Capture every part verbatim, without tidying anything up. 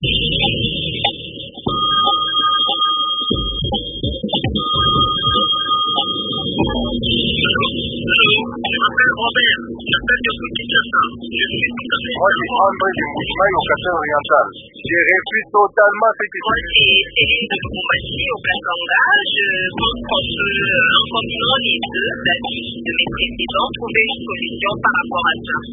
André du Mouchmaï au Cassel oriental. J'ai réussi totalement cette Moi, c'est Céline de Boumachi au Katanga. Je pense qu'on peut, en combinant les deux avis de mes présidents, trouver une solution par rapport à ça.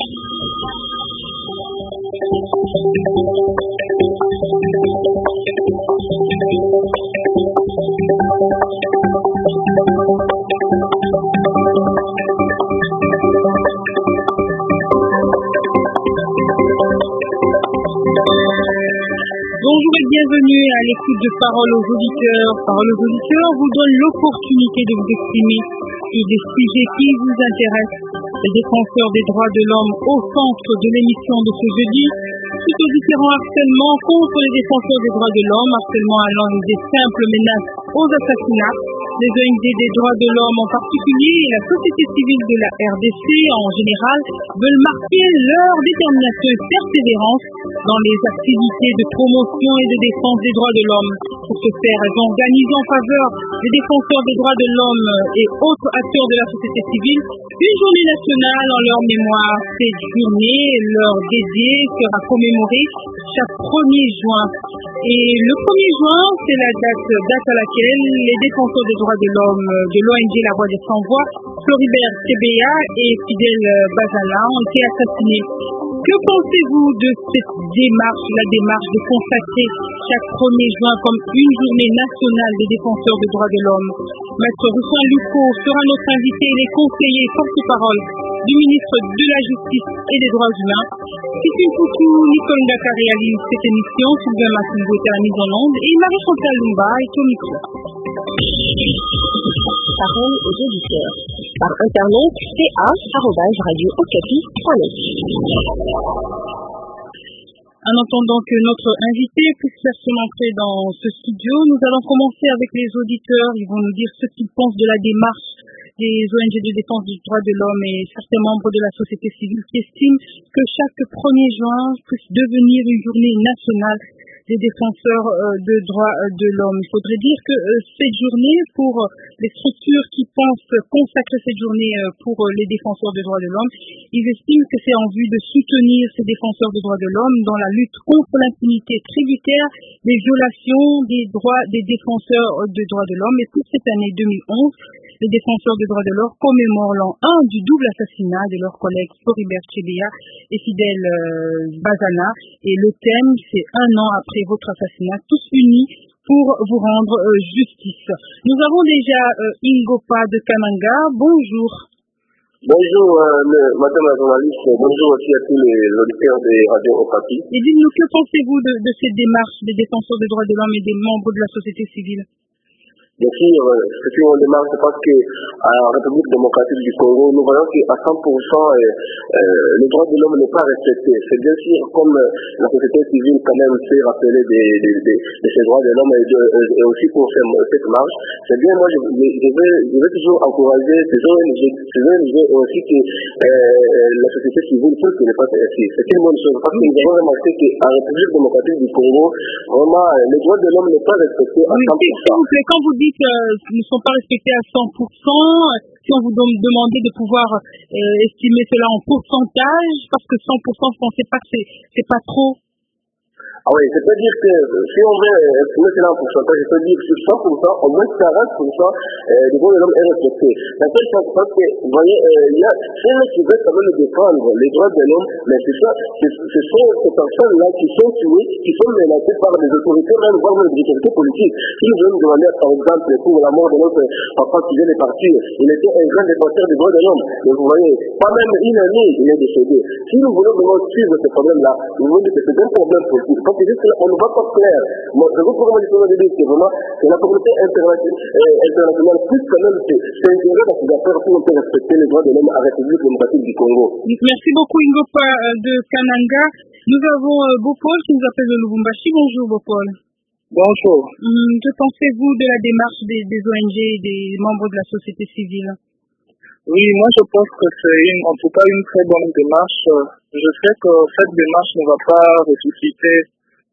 Bonjour et bienvenue à l'écoute de Parole aux auditeurs. Parole aux auditeurs vous donne l'opportunité de vous exprimer sur des sujets qui vous intéressent. Les défenseurs des droits de l'homme au centre de l'émission de ce jeudi, suite aux différents harcèlements contre les défenseurs des droits de l'homme, harcèlement allant des simples menaces aux assassinats. Les O N G des droits de l'homme en particulier et la société civile de la R D C en général veulent marquer leur détermination et persévérance dans les activités de promotion et de défense des droits de l'homme. Pour ce faire, elles organisent en faveur des défenseurs des droits de l'homme et autres acteurs de la société civile une journée nationale en leur mémoire. Cette journée, leur dédiée, sera commémorée chaque premier juin. Et le premier juin, c'est la date, date à laquelle les défenseurs des droits de l'homme de l'O N G La Voix des Sans-Voix, Floribert Chebeya et Fidel Bazana, ont été assassinés. Que pensez-vous de cette démarche, la démarche de consacrer chaque premier juin comme une journée nationale des défenseurs des droits de l'homme? Maître Roussin Luco sera notre invité et les conseillers porte-parole du ministre de la Justice et des Droits humains. Christine Poutou, Nicole Ndaka réalise cette émission, Sylvain Massimbo est à la mise en onde et Marie-Chantal Lumba est au micro. Parole aux auditeurs. Par internet, c a arobase radio okapi point net. En attendant que notre invité puisse faire son entrée dans ce studio, nous allons commencer avec les auditeurs. Ils vont nous dire ce qu'ils pensent de la démarche des O N G de défense des droits de l'homme et certains membres de la société civile qui estiment que chaque premier juin puisse devenir une journée nationale des défenseurs de droits de l'homme. Il faudrait dire que cette journée, pour les structures qui pensent consacrer cette journée pour les défenseurs des droits de l'homme, ils estiment que c'est en vue de soutenir ces défenseurs des droits de l'homme dans la lutte contre l'impunité tributaire, les violations des droits des défenseurs des droits de l'homme. Et pour cette année deux mille onze, les défenseurs des droits de l'homme commémorent l'an un du double assassinat de leurs collègues Floribert Chebeya et Fidel Bazana. Et le thème, c'est un an après votre assassinat, tous unis pour vous rendre euh, justice. Nous avons déjà euh, Ingopa de Kananga. Bonjour. Bonjour, euh, madame la journaliste. Bonjour aussi à tous les auditeurs des radios Okapi. Et dites-nous, que pensez-vous de, de cette démarche des défenseurs des droits de l'homme et des membres de la société civile? Bien sûr, ce qui on démarre, c'est parce que à la République démocratique du Congo, nous voyons qu'à cent pour cent euh, euh, le droit de l'homme n'est pas respecté. C'est bien sûr comme euh, la société civile quand même s'est rappelée des, des, des, de ces droits de l'homme et, de, et aussi pour cette, cette marche. C'est bien, moi je, je, vais, je vais toujours encourager ces O N G, ces O N G aussi que euh, la société civile peut que les fasse ainsi. C'est une bonne chose parce que nous avons remarqué qu'à la République démocratique du Congo, vraiment, les droits de l'homme n'est pas respecté à cent pour cent. Oui, s'il vous plaît, quand vous dites qu'ils ne sont pas respectés à cent pour cent, si on vous demande de pouvoir euh, estimer cela en pourcentage, parce que cent pour cent, vous ne pensez pas que c'est, c'est pas trop? Ah oui, c'est-à-dire que si on veut estimer cela en pourcentage, je peux dire que sur cent pour cent, au moins quarante pour cent euh, du droit de l'homme est respecté. La seule chose, parce que, vous voyez, euh, il y a ceux qui veulent quand même défendre les droits de l'homme, mais c'est ça, c'est, ce sont ces personnes-là qui sont tuées, qui sont menacées par des autorités, même voire même des autorités politiques. Si nous voulons nous demander, par exemple, pour la mort de notre papa qui vient de partir, il était un grand défenseur des droits de l'homme. Mais vous voyez, pas même une année, il est décédé. Si nous voulons vraiment suivre ce problème-là, nous voulons dire que c'est un problème politique. Parce que on ne va pas clair. Moi, je veux vraiment dire que vraiment, que la communauté internationale, euh, internationale puisse quand même s'intégrer dans ces affaires pour respecter les droits de l'homme à la République démocratique du Congo. Merci beaucoup, Ingopa de Kananga. Nous avons euh, Bopol qui nous appelle de Lubumbashi. Bonjour, Bopol. Bonjour. Hum, que pensez-vous de la démarche des, des O N G et des membres de la société civile? Oui, moi je pense que c'est une, en tout cas une très bonne démarche. Je sais que cette démarche ne va pas ressusciter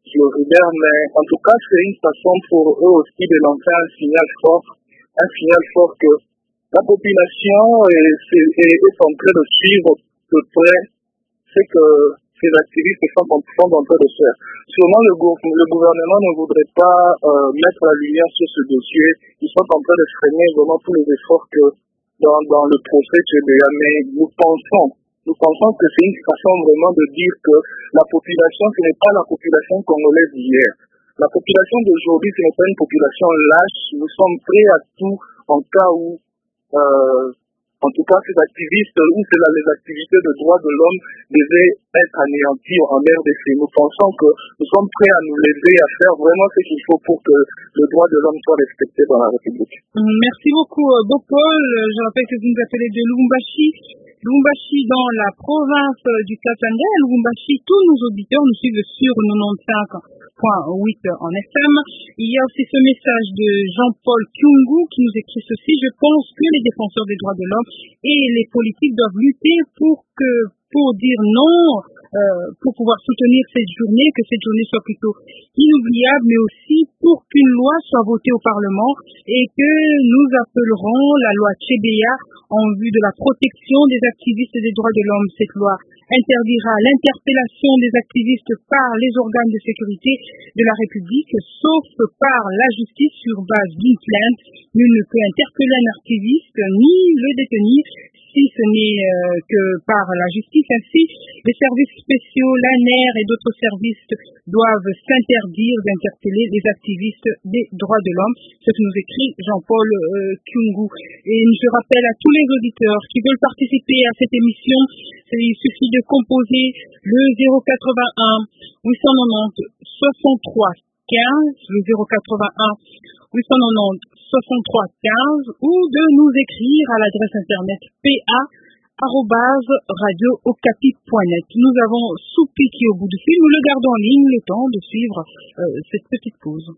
Floribert, mais en tout cas, c'est une façon pour eux aussi de lancer un signal fort, un signal fort que la population est, est, est en train de suivre de près ce que ces activistes sont en, sont en train de faire. Sûrement, le, le gouvernement ne voudrait pas euh, mettre la lumière sur ce dossier. Ils sont en train de freiner vraiment tous les efforts que dans, dans le procès T B A, mais nous pensons Nous pensons que c'est une façon vraiment de dire que la population, ce n'est pas la population congolaise d'hier. La population d'aujourd'hui, ce n'est pas une population lâche. Nous sommes prêts à tout en cas où, euh, en tout cas, ces activistes ou les activités de droits de l'homme devaient être anéanties en R D C. Nous pensons que nous sommes prêts à nous lever, à faire vraiment ce qu'il faut pour que le droit de l'homme soit respecté dans la République. Merci beaucoup, Bopol. Je rappelle que vous nous appelez de Lubumbashi. Lubumbashi dans la province du Katanga. Lubumbashi, tous nos auditeurs nous suivent sur quatre-vingt-quinze point huit en F M. Il y a aussi ce message de Jean-Paul Kyungu qui nous écrit ceci: je pense que les défenseurs des droits de l'homme et les politiques doivent lutter pour que, pour dire non, euh, pour pouvoir soutenir cette journée, que cette journée soit plutôt inoubliable, mais aussi pour qu'une loi soit votée au Parlement et que nous appellerons la loi T B A en vue de la protection des activistes des droits de l'homme. Cette loi interdira l'interpellation des activistes par les organes de sécurité de la République, sauf par la justice sur base d'une plainte. Nul ne peut interpeller un activiste ni le détenir si ce n'est euh, que par la justice. Ainsi, les services spéciaux, l'A N R et d'autres services doivent s'interdire d'interpeller les activistes des droits de l'homme. Ce que nous écrit Jean-Paul euh, Kyungu. Et je rappelle à tous les auditeurs qui veulent participer à cette émission, il suffit de composer le zéro quatre-vingt-un huit cent quatre-vingt-dix soixante-trois quinze, le zéro quatre-vingt-un huit cent quatre-vingt-dix soixante-trois quinze, ou de nous écrire à l'adresse internet p a arobase radio okapi point net. Nous avons Soupi qui est au bout du fil. Nous le gardons en ligne le temps de suivre euh, cette petite pause.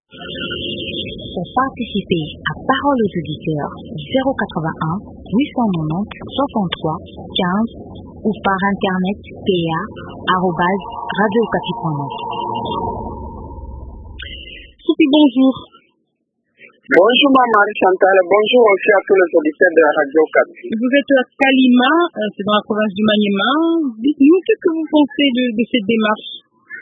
Pour participer à Parole aux auditeurs, zéro quatre-vingt-un huit cent quatre-vingt-dix soixante-trois quinze ou par internet p a arobase radio okapi point net. Soupi, bonjour. Bonjour Maman Chantal, bonjour aussi à tous les auditeurs de la radio Okapi. Vous êtes à Kalima, c'est dans la province du Maniema. Dites-nous, qu'est-ce que vous pensez de, de cette démarche?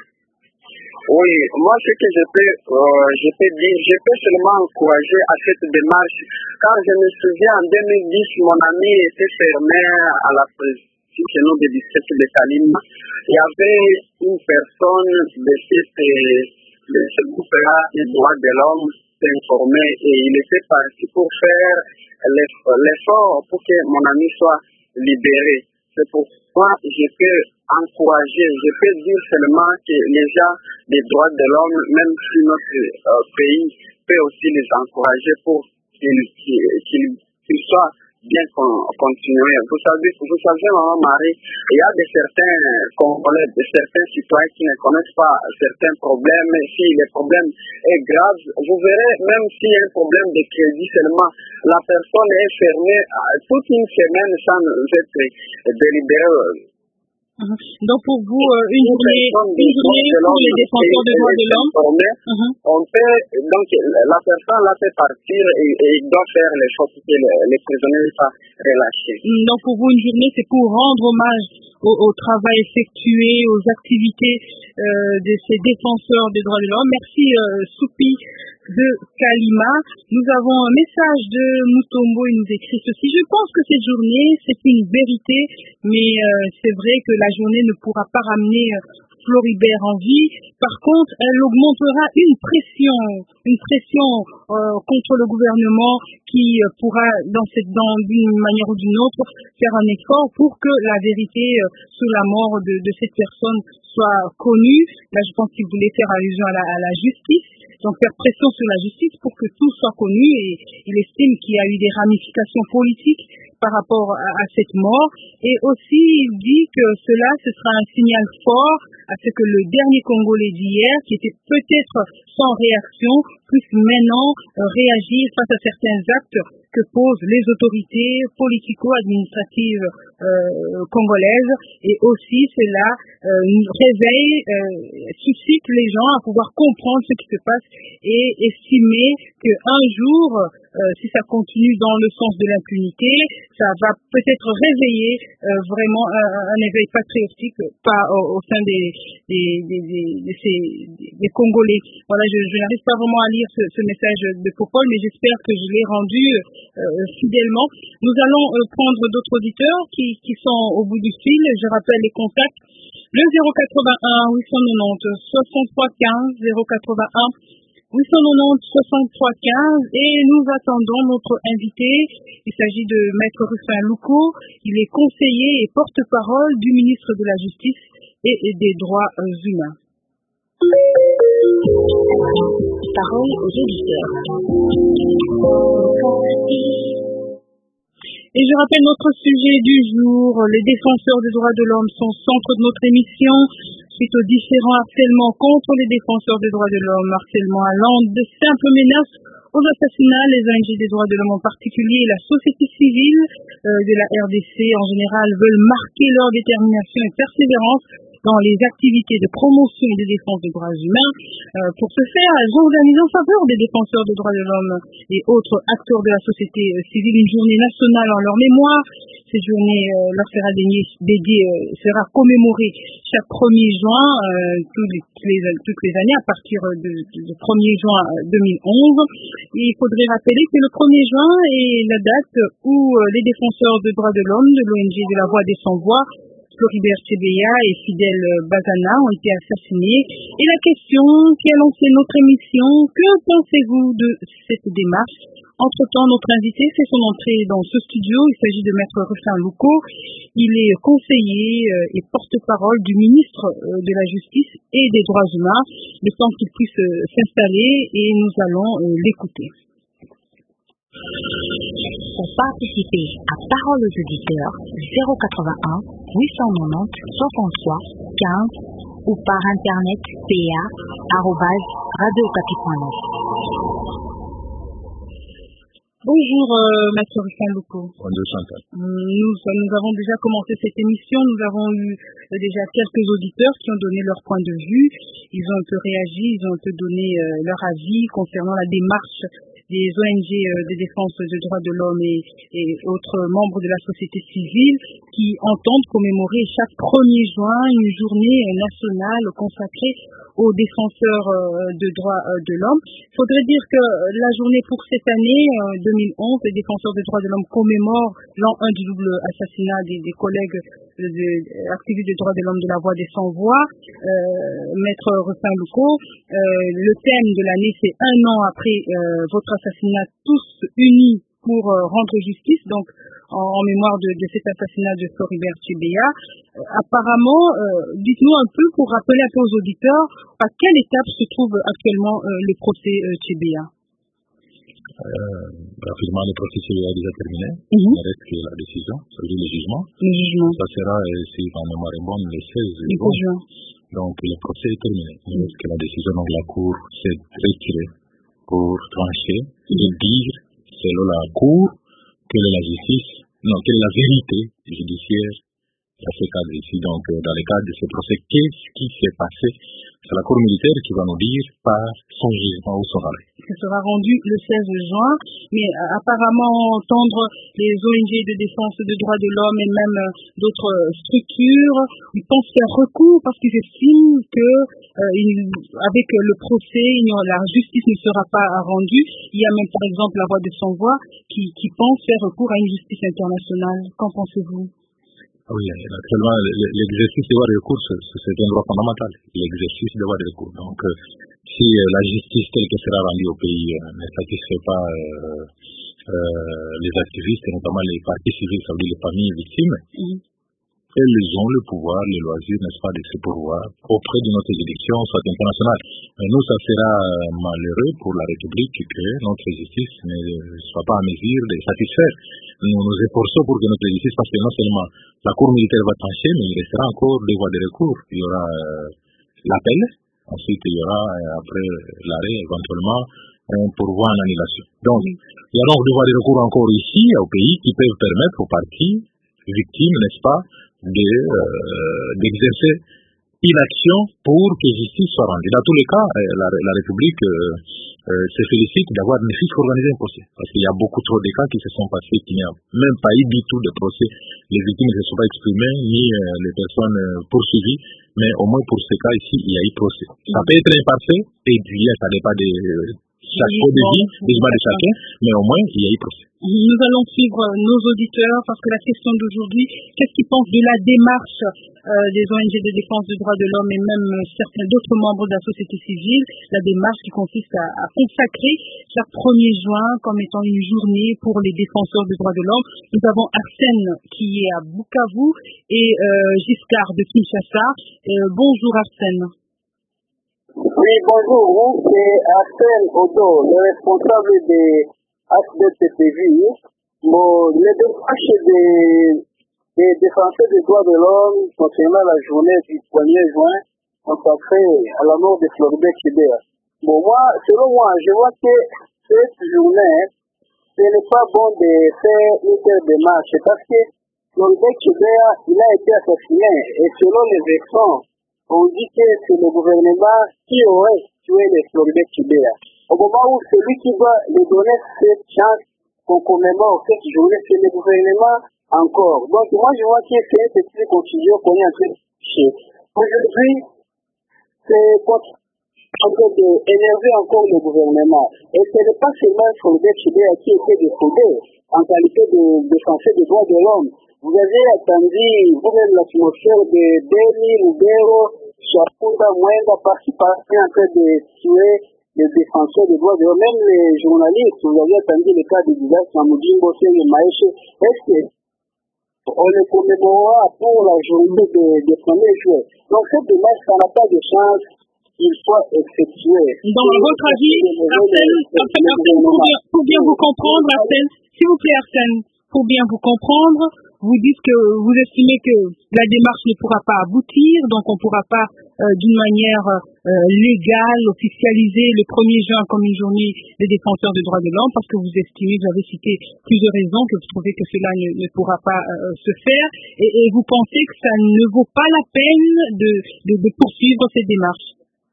Oui, moi ce que je peux, euh, je peux dire, je peux seulement encourager à cette démarche, car je me souviens en deux mille dix, mon ami était fermé à la présidence chez nous de district de Kalima. Il y avait une personne de cette, de ce groupe-là, des droits de l'homme, informé, et il était parti pour faire l'effort pour que mon ami soit libéré. C'est pourquoi je peux encourager, je peux dire seulement que les gens des droits de l'homme, même si notre euh, pays peut aussi les encourager pour qu'ils qu'ils, qu'ils soient bien continués. Vous savez, vous savez, Maman Marie, il y a de certains Congolais, de certains citoyens qui ne connaissent pas certains problèmes. Si le problème est grave, vous verrez, même s'il y a un problème de crédit seulement, la personne est fermée toute une semaine sans être délibérée. Uh-huh. Donc pour vous, euh, une journée, une journée pour les défenseurs des droits de l'homme. Uh-huh. On peut, donc la personne là fait partir et, et il doit faire les choses pour que les, les prisonniers soient relâchés. Donc pour vous, une journée, c'est pour rendre hommage au, au travail effectué, aux activités euh, de ces défenseurs des droits de l'homme. Merci euh, Soupi de Kalima. Nous avons un message de Mutombo, il nous écrit ceci: je pense que cette journée, c'est une vérité, mais euh, c'est vrai que la journée ne pourra pas ramener euh, Floribert en vie. Par contre, elle augmentera une pression, une pression euh, contre le gouvernement qui euh, pourra, dans cette, dans d'une manière ou d'une autre, faire un effort pour que la vérité euh, sur la mort de, de cette personne soit connue. Là, je pense qu'il voulait faire allusion à la, à la justice. Donc faire pression sur la justice pour que tout soit connu, et il estime qu'il y a eu des ramifications politiques par rapport à, à cette mort. Et aussi, il dit que cela, ce sera un signal fort à ce que le dernier Congolais d'hier, qui était peut-être sans réaction, puisse maintenant euh, réagir face à certains actes que posent les autorités politico-administratives euh, congolaises. Et aussi, cela euh, réveille, euh, suscite les gens à pouvoir comprendre ce qui se passe et estimer qu'un jour, euh, si ça continue dans le sens de l'impunité, ça va peut-être réveiller euh, vraiment un, un éveil patriotique pas au, au sein des, des, des, des, des, ces, des Congolais. Voilà, je, je n'arrive pas vraiment à lire ce, ce message de Popol, mais j'espère que je l'ai rendu euh, fidèlement. Nous allons euh, prendre d'autres auditeurs qui, qui sont au bout du fil. Je rappelle les contacts. Le zéro quatre-vingt-un huit cent quatre-vingt-dix soixante-trois quinze, zéro quatre-vingt-un huit cent quatre-vingt-dix soixante-trois quinze, et nous attendons notre invité. Il s'agit de Maître Rufin Louko. Il est conseiller et porte-parole du ministre de la Justice et des Droits humains. Parole aux auditeurs. Et je rappelle notre sujet du jour. Les défenseurs des droits de l'homme sont au centre de notre émission. Suite aux différents harcèlements contre les défenseurs des droits de l'homme, harcèlement allant de simples menaces aux assassinats, les O N G des droits de l'homme en particulier et la société civile euh, de la R D C en général veulent marquer leur détermination et persévérance dans les activités de promotion et de défense des droits humains. Euh, pour ce faire, elles organisent en faveur des défenseurs des droits de l'homme et autres acteurs de la société civile une journée nationale en leur mémoire. Cette journée euh, leur sera dédiée, euh, sera commémorée chaque premier juin, euh, tous les, tous les, toutes les années à partir de, de, de premier juin deux mille onze. Et il faudrait rappeler que le premier juin est la date où euh, les défenseurs des droits de l'homme de l'O N G de la Voix des Sans-Voix, Floribert Chebeya et Fidel Bazana, ont été assassinés. Et la question qui a lancé notre émission, que pensez-vous de cette démarche? Entre-temps, notre invité fait son entrée dans ce studio. Il s'agit de Maître Rufin Louko. Il est conseiller et porte-parole du ministre de la Justice et des Droits humains. Le temps qu'il puisse s'installer et nous allons l'écouter. Pour participer à Parole aux auditeurs, zéro quatre-vingt-un huit cent quatre-vingt-dix soixante-trois quinze ou par internet p a arobase radio okapi point net. Bonjour euh, Maître Rufin Louko. Bonjour Chantal. Nous, nous avons déjà commencé cette émission, nous avons eu euh, déjà quelques auditeurs qui ont donné leur point de vue, ils ont un peu réagi, ils ont un peu donné euh, leur avis concernant la démarche des O N G euh, de défense des droits de l'homme et, et autres membres de la société civile qui entendent commémorer chaque premier juin une journée nationale consacrée aux défenseurs euh, de droits euh, de l'homme. Il faudrait dire que la journée pour cette année, euh, deux mille onze, les défenseurs des droits de l'homme commémorent l'an un du double assassinat des, des collègues de, de, activistes des droits de l'homme de la Voix des Sans-Voix, euh, Maître Rufin Louko. Euh, le thème de l'année, c'est un an après euh, votre assassinat, tous unis pour euh, rendre justice, donc en, en mémoire de, de cet assassinat de Floribert Chebeya. Euh, apparemment, euh, dites-nous un peu, pour rappeler un peu aux auditeurs, à quelle étape se trouve actuellement euh, le procès euh, Chebeya? Euh, rapidement, le processus est déjà terminé. Mm-hmm. Il reste que la décision, c'est-à-dire le jugement. Le jugement. Ça sera, si ma mémoire est bonne, le seize juin. Donc, le procès est terminé. Il reste que la décision, donc la Cour s'est retirée pour trancher et dire, selon la Cour, quelle est la justice, non, quelle est la vérité judiciaire dans ce cadre ici. Donc, dans le cadre de ce procès, qu'est-ce qui s'est passé? C'est la Cour militaire qui va nous dire par son jugement ou son arrêt. Ça sera rendu le seize juin, mais euh, apparemment entendre les O N G de défense des droits de l'homme et même euh, d'autres euh, structures, ils pensent faire recours parce qu'ils estiment que euh, il, avec euh, le procès, il, la justice ne sera pas rendue. Il y a même par exemple la Voix des Sans-Voix qui, qui pense faire recours à une justice internationale. Qu'en pensez-vous? Oui, actuellement, l'exercice des droits de recours, c'est un droit fondamental, l'exercice des droits de recours. Donc, euh, si euh, la justice telle que sera rendue au pays euh, ne satisfait pas euh, euh, les activistes, et notamment les partis civils, ça veut dire les familles victimes, mmh. elles ont le pouvoir, le loisir, n'est-ce pas, de se pourvoir auprès de notre juridiction, soit internationale. Mais nous, ça sera malheureux pour la République que notre justice ne soit pas en mesure de satisfaire. Nous nous efforçons pour que notre justice, parce que non seulement la Cour militaire va trancher, mais il restera encore des voies de recours. Il y aura euh, l'appel, ensuite il y aura, euh, après l'arrêt, éventuellement, un pourvoi en annulation. Donc, il y a donc des voies de recours encore ici, au pays, qui peuvent permettre aux parties victimes, n'est-ce pas, de, euh, d'exercer une action pour que justice soit rendue. Dans tous les cas, la, la République euh, euh, se félicite d'avoir ne fût qu'organisé un procès. Parce qu'il y a beaucoup trop de cas qui se sont passés, qui n'y a même pas eu du tout de procès. Les victimes ne se sont pas exprimées, ni euh, les personnes euh, poursuivies, mais au moins pour ce cas ici, il y a eu procès. Ça peut être imparfait, et puis ça dépend de chaque point de vie, des choix de chacun, mais au moins il y a eu procès. Nous allons suivre nos auditeurs parce que la question d'aujourd'hui, qu'est-ce qu'ils pensent de la démarche euh, des O N G de défense des droits de l'homme et même certains d'autres membres de la société civile, la démarche qui consiste à, à consacrer chaque premier juin comme étant une journée pour les défenseurs des droits de l'homme. Nous avons Arsène qui est à Bukavu et euh, Giscard de Kinshasa. Euh, bonjour Arsène. Oui, bonjour, c'est Arsène Odo, le responsable des H D T P V. Bon, les démarches des, des défenseurs des droits de l'homme concernant la journée du premier juin consacrée à la mort de Floribert Chebeya. Bon, moi, selon moi, je vois que cette journée, ce n'est pas bon de faire une telle démarche parce que Floribert Chebeya, il a été assassiné et selon les versions, on dit que c'est le gouvernement qui aurait tué les Floribert Chebeya. Au moment où celui qui va lui donner cette chance qu'on commémore cette journée, c'est le gouvernement encore. Donc moi je vois que c'est une petite confusion qu'on est en train de chercher. Aujourd'hui, c'est en train d'énerver encore le gouvernement. Et ce n'est pas seulement Floribert Chebeya qui était décédé en qualité de défenseur des droits de l'homme. Vous avez attendu vous-même l'atmosphère de Beni, Lubero, Chaputa, Mwenga, par-ci par-ci en train de tuer les défenseurs des droits de l'homme, même les journalistes. Vous avez attendu le cas de Didas Namudimbo, Seigne Maïche. Est-ce qu'on le commémorera pour la journée des premiers jours? Donc cette démarche, ça n'a pas de chance qu'il soit effectué. Dans votre avis, Arsène, Arsène, pour, bien, pour bien vous comprendre, Arsène, s'il vous plaît Arsène, pour bien vous comprendre, vous dites que vous estimez que la démarche ne pourra pas aboutir, donc on ne pourra pas euh, d'une manière euh, légale officialiser le premier juin comme une journée des défenseurs des droits de l'homme parce que vous estimez, vous avez cité plusieurs raisons que vous trouvez que cela ne, ne pourra pas euh, se faire et, et vous pensez que ça ne vaut pas la peine de, de, de poursuivre cette démarche.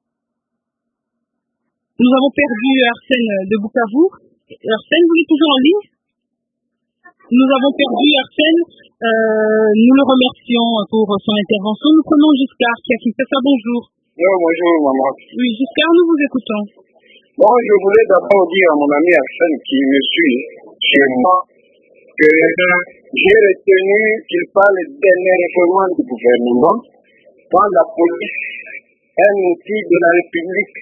Nous avons perdu Arsène de Bukavu. Arsène, vous êtes toujours en ligne? Nous avons perdu Arsène. Euh, nous le remercions pour son intervention. Nous prenons Giscard qui a quitté ça. Bonjour. Oui, bonjour, maman. Oui, Giscard, nous vous écoutons. Bon, je voulais d'abord dire à mon ami Arsène qui me suit chez moi que j'ai retenu qu'il parle dernier réforme du gouvernement quand la police est un outil de la République.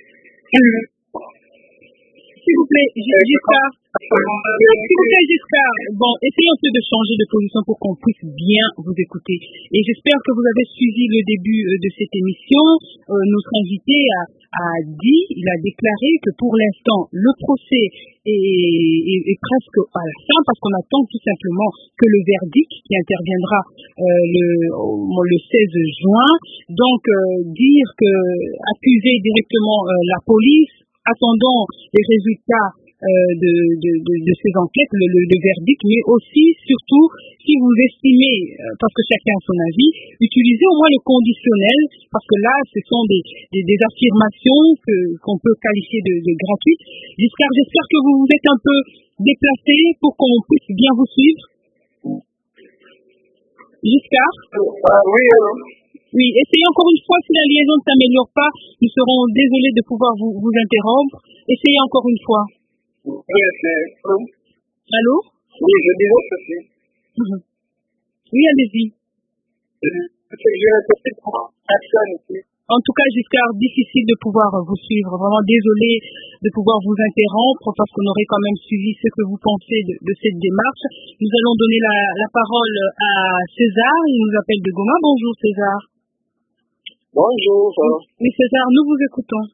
S'il vous plaît, Giscard. S'il vous plaît, Giscard. Bon, essayons un peu de changer de position pour qu'on puisse bien vous écouter. Et j'espère que vous avez suivi le début de cette émission. Euh, notre invité a, a dit, il a déclaré que pour l'instant, le procès est, est, est presque à la fin parce qu'on attend tout simplement que le verdict qui interviendra euh, le, le seize juin. Donc, euh, dire que accuser directement euh, la police, attendons les résultats euh, de, de, de, de ces enquêtes, le, le, le verdict, mais aussi, surtout, si vous estimez, euh, parce que chacun a son avis, utilisez au moins le conditionnel, parce que là, ce sont des, des, des affirmations que, qu'on peut qualifier de, de gratuites. Giscard, j'espère que vous vous êtes un peu déplacé pour qu'on puisse bien vous suivre. Giscard? Ah, oui, alors. Oui, essayez encore une fois, si la liaison ne s'améliore pas, nous serons désolés de pouvoir vous, vous interrompre. Essayez encore une fois. Oui, c'est... Allô? Oui, je disais ceci. Mmh. Oui, allez-y. C'est que j'ai répété pour Arsène ici. En tout cas, Giscard, difficile de pouvoir vous suivre. Vraiment désolé de pouvoir vous interrompre parce qu'on aurait quand même suivi ce que vous pensez de, de cette démarche. Nous allons donner la, la parole à César. Il nous appelle de Goma. Bonjour César. Bonjour. Oui César, nous vous écoutons.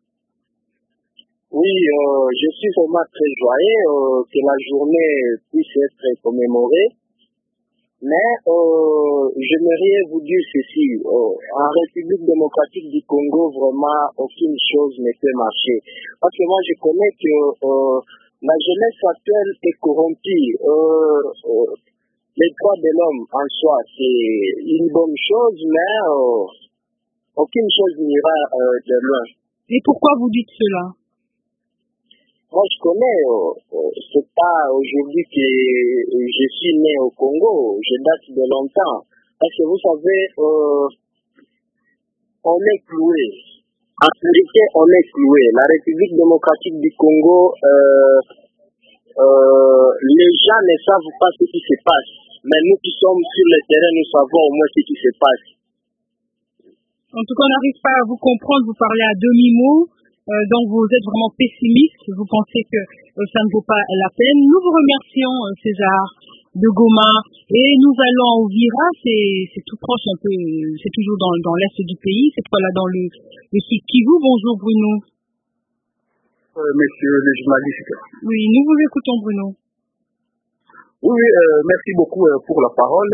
Oui, euh, je suis vraiment très joyeux euh, que la journée puisse être commémorée. Mais euh, j'aimerais vous dire ceci, euh, en République démocratique du Congo, vraiment aucune chose ne peut marcher. Parce que moi je connais que euh, la jeunesse actuelle est corrompue. Euh, euh, les droits de l'homme en soi, c'est une bonne chose, mais euh, aucune chose n'ira euh, de loin. Et pourquoi vous dites cela? Moi, je connais, euh, euh, c'est pas aujourd'hui que je suis né au Congo, je date de longtemps. Parce que vous savez, euh, on est cloué. En vérité, on est cloué. La République démocratique du Congo, euh, euh, les gens ne savent pas ce qui se passe. Mais nous qui sommes sur le terrain, nous savons au moins ce qui se passe. En tout cas, on n'arrive pas à vous comprendre, vous parlez à demi-mot. Euh, donc vous êtes vraiment pessimiste, vous pensez que euh, ça ne vaut pas la peine. Nous vous remercions euh, César de Goma et nous allons à Ouvira, c'est, c'est tout proche un peu, c'est toujours dans, dans l'est du pays, cette fois-là dans le, le sud Kivu. Bonjour Bruno. Euh, monsieur le journaliste. Oui, nous vous écoutons Bruno. Oui, euh, merci beaucoup euh, pour la parole.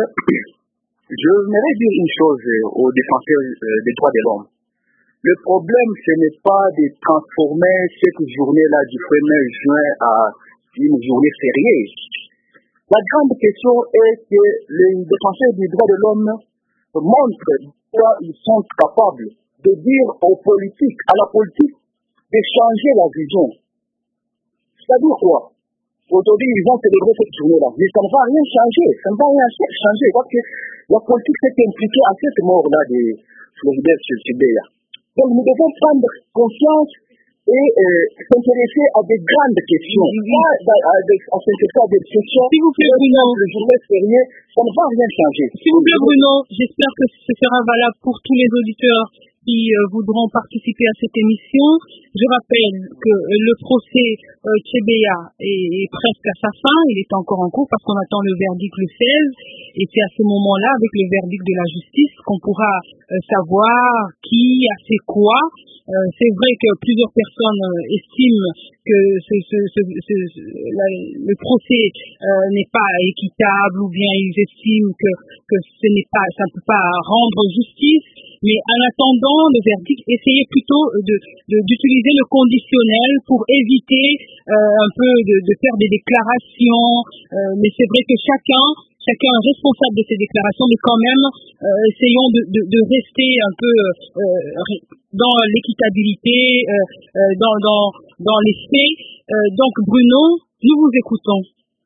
Je voudrais dire une chose euh, aux défenseurs euh, des droits de l'homme. Le problème, ce n'est pas de transformer cette journée-là du premier juin à une journée fériée. La grande question est que les défenseurs des droits de l'homme montrent qu'ils sont capables de dire aux politiques, à la politique, de changer la vision. C'est-à-dire quoi? Aujourd'hui, ils vont célébrer cette journée-là. Mais ça ne va rien changer. Ça ne va rien changer. Parce que la politique s'est impliquée à cette mort-là de Floribert Chebeya. Donc nous devons prendre conscience et euh, s'intéresser à des grandes questions. Pas à, à, à s'intéresser à des questions. S'il vous plaît, Bruno. Le journée férié, ça ne va rien changer. S'il vous plaît, Bruno, j'espère que ce sera valable pour tous les auditeurs qui euh, voudront participer à cette émission. Je rappelle que euh, le procès euh, Chebeya est, est presque à sa fin. Il est encore en cours parce qu'on attend le verdict le seize. Et c'est à ce moment-là, avec le verdict de la justice, qu'on pourra euh, savoir qui a fait quoi. Euh, c'est vrai que plusieurs personnes euh, estiment que ce, ce, ce, ce, ce, la, le procès euh, n'est pas équitable, ou bien ils estiment que, que ce n'est pas, ça ne peut pas rendre justice. Mais en attendant le verdict, essayez plutôt de, de, d'utiliser le conditionnel pour éviter euh, un peu de, de faire des déclarations. Euh, mais c'est vrai que chacun Chacun est responsable de ses déclarations, mais quand même, euh, essayons de, de, de rester un peu euh, dans l'équitabilité, euh, euh, dans, dans, dans les faits. Euh, donc, Bruno, nous vous écoutons.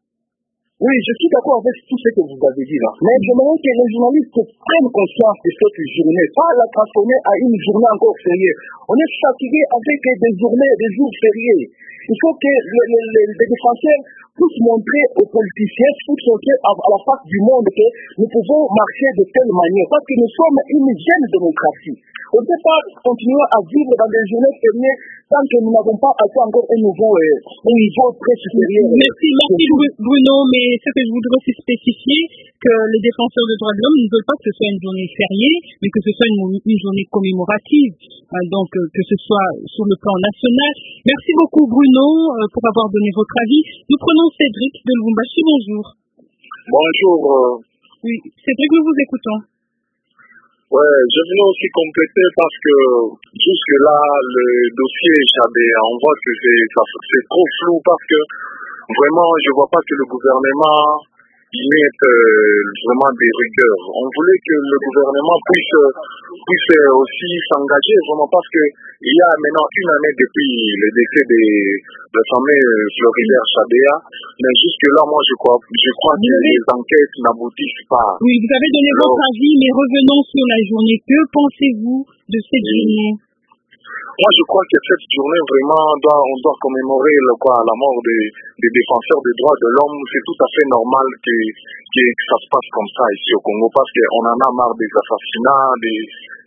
Oui, je suis d'accord avec tout ce que vous avez dit là. Mais j'aimerais que les journalistes prennent conscience de cette journée, pas la transformer à une journée encore fériée. On est fatigué avec des journées, des jours fériés. Il faut que les, les, les défenseurs puissent montrer aux politiciens, puissent montrer à, à la face du monde que nous pouvons marcher de telle manière. Parce que nous sommes une jeune démocratie. On ne peut pas continuer à vivre dans des journées fériées tant que nous n'avons pas atteint encore un nouveau, euh, un niveau très supérieur. Merci, merci Bruno, mais ce que je voudrais aussi spécifier, que les défenseurs des droits de l'homme ne veulent pas que ce soit une journée fériée, mais que ce soit une, une journée commémorative, hein, donc euh, que ce soit sur le plan national. Merci beaucoup Bruno euh, pour avoir donné votre avis. Nous prenons Cédric de Lubumbashi, bonjour. Bonjour. Euh... Oui, Cédric, nous vous écoutons. Ouais, je voulais aussi compléter parce que jusque-là, le dossier Chebeya, on voit que c'est, ça, c'est trop flou parce que vraiment, je vois pas que le gouvernement y mette euh, vraiment des rigueurs. On voulait que le gouvernement puisse, puisse aussi s'engager vraiment parce que il y a maintenant une année depuis le décès de, de fameux Floribert Chebeya, mais jusque-là, moi, je crois, je crois que les enquêtes n'aboutissent pas. Oui, vous avez donné Alors, votre avis, mais revenons sur la journée. Que pensez-vous de cette oui. journée? Moi, je crois que cette journée, vraiment, doit, on doit commémorer le, quoi, la mort des, des défenseurs des droits de l'homme. C'est tout à fait normal que, que ça se passe comme ça ici au Congo, parce qu'on en a marre des assassinats, des,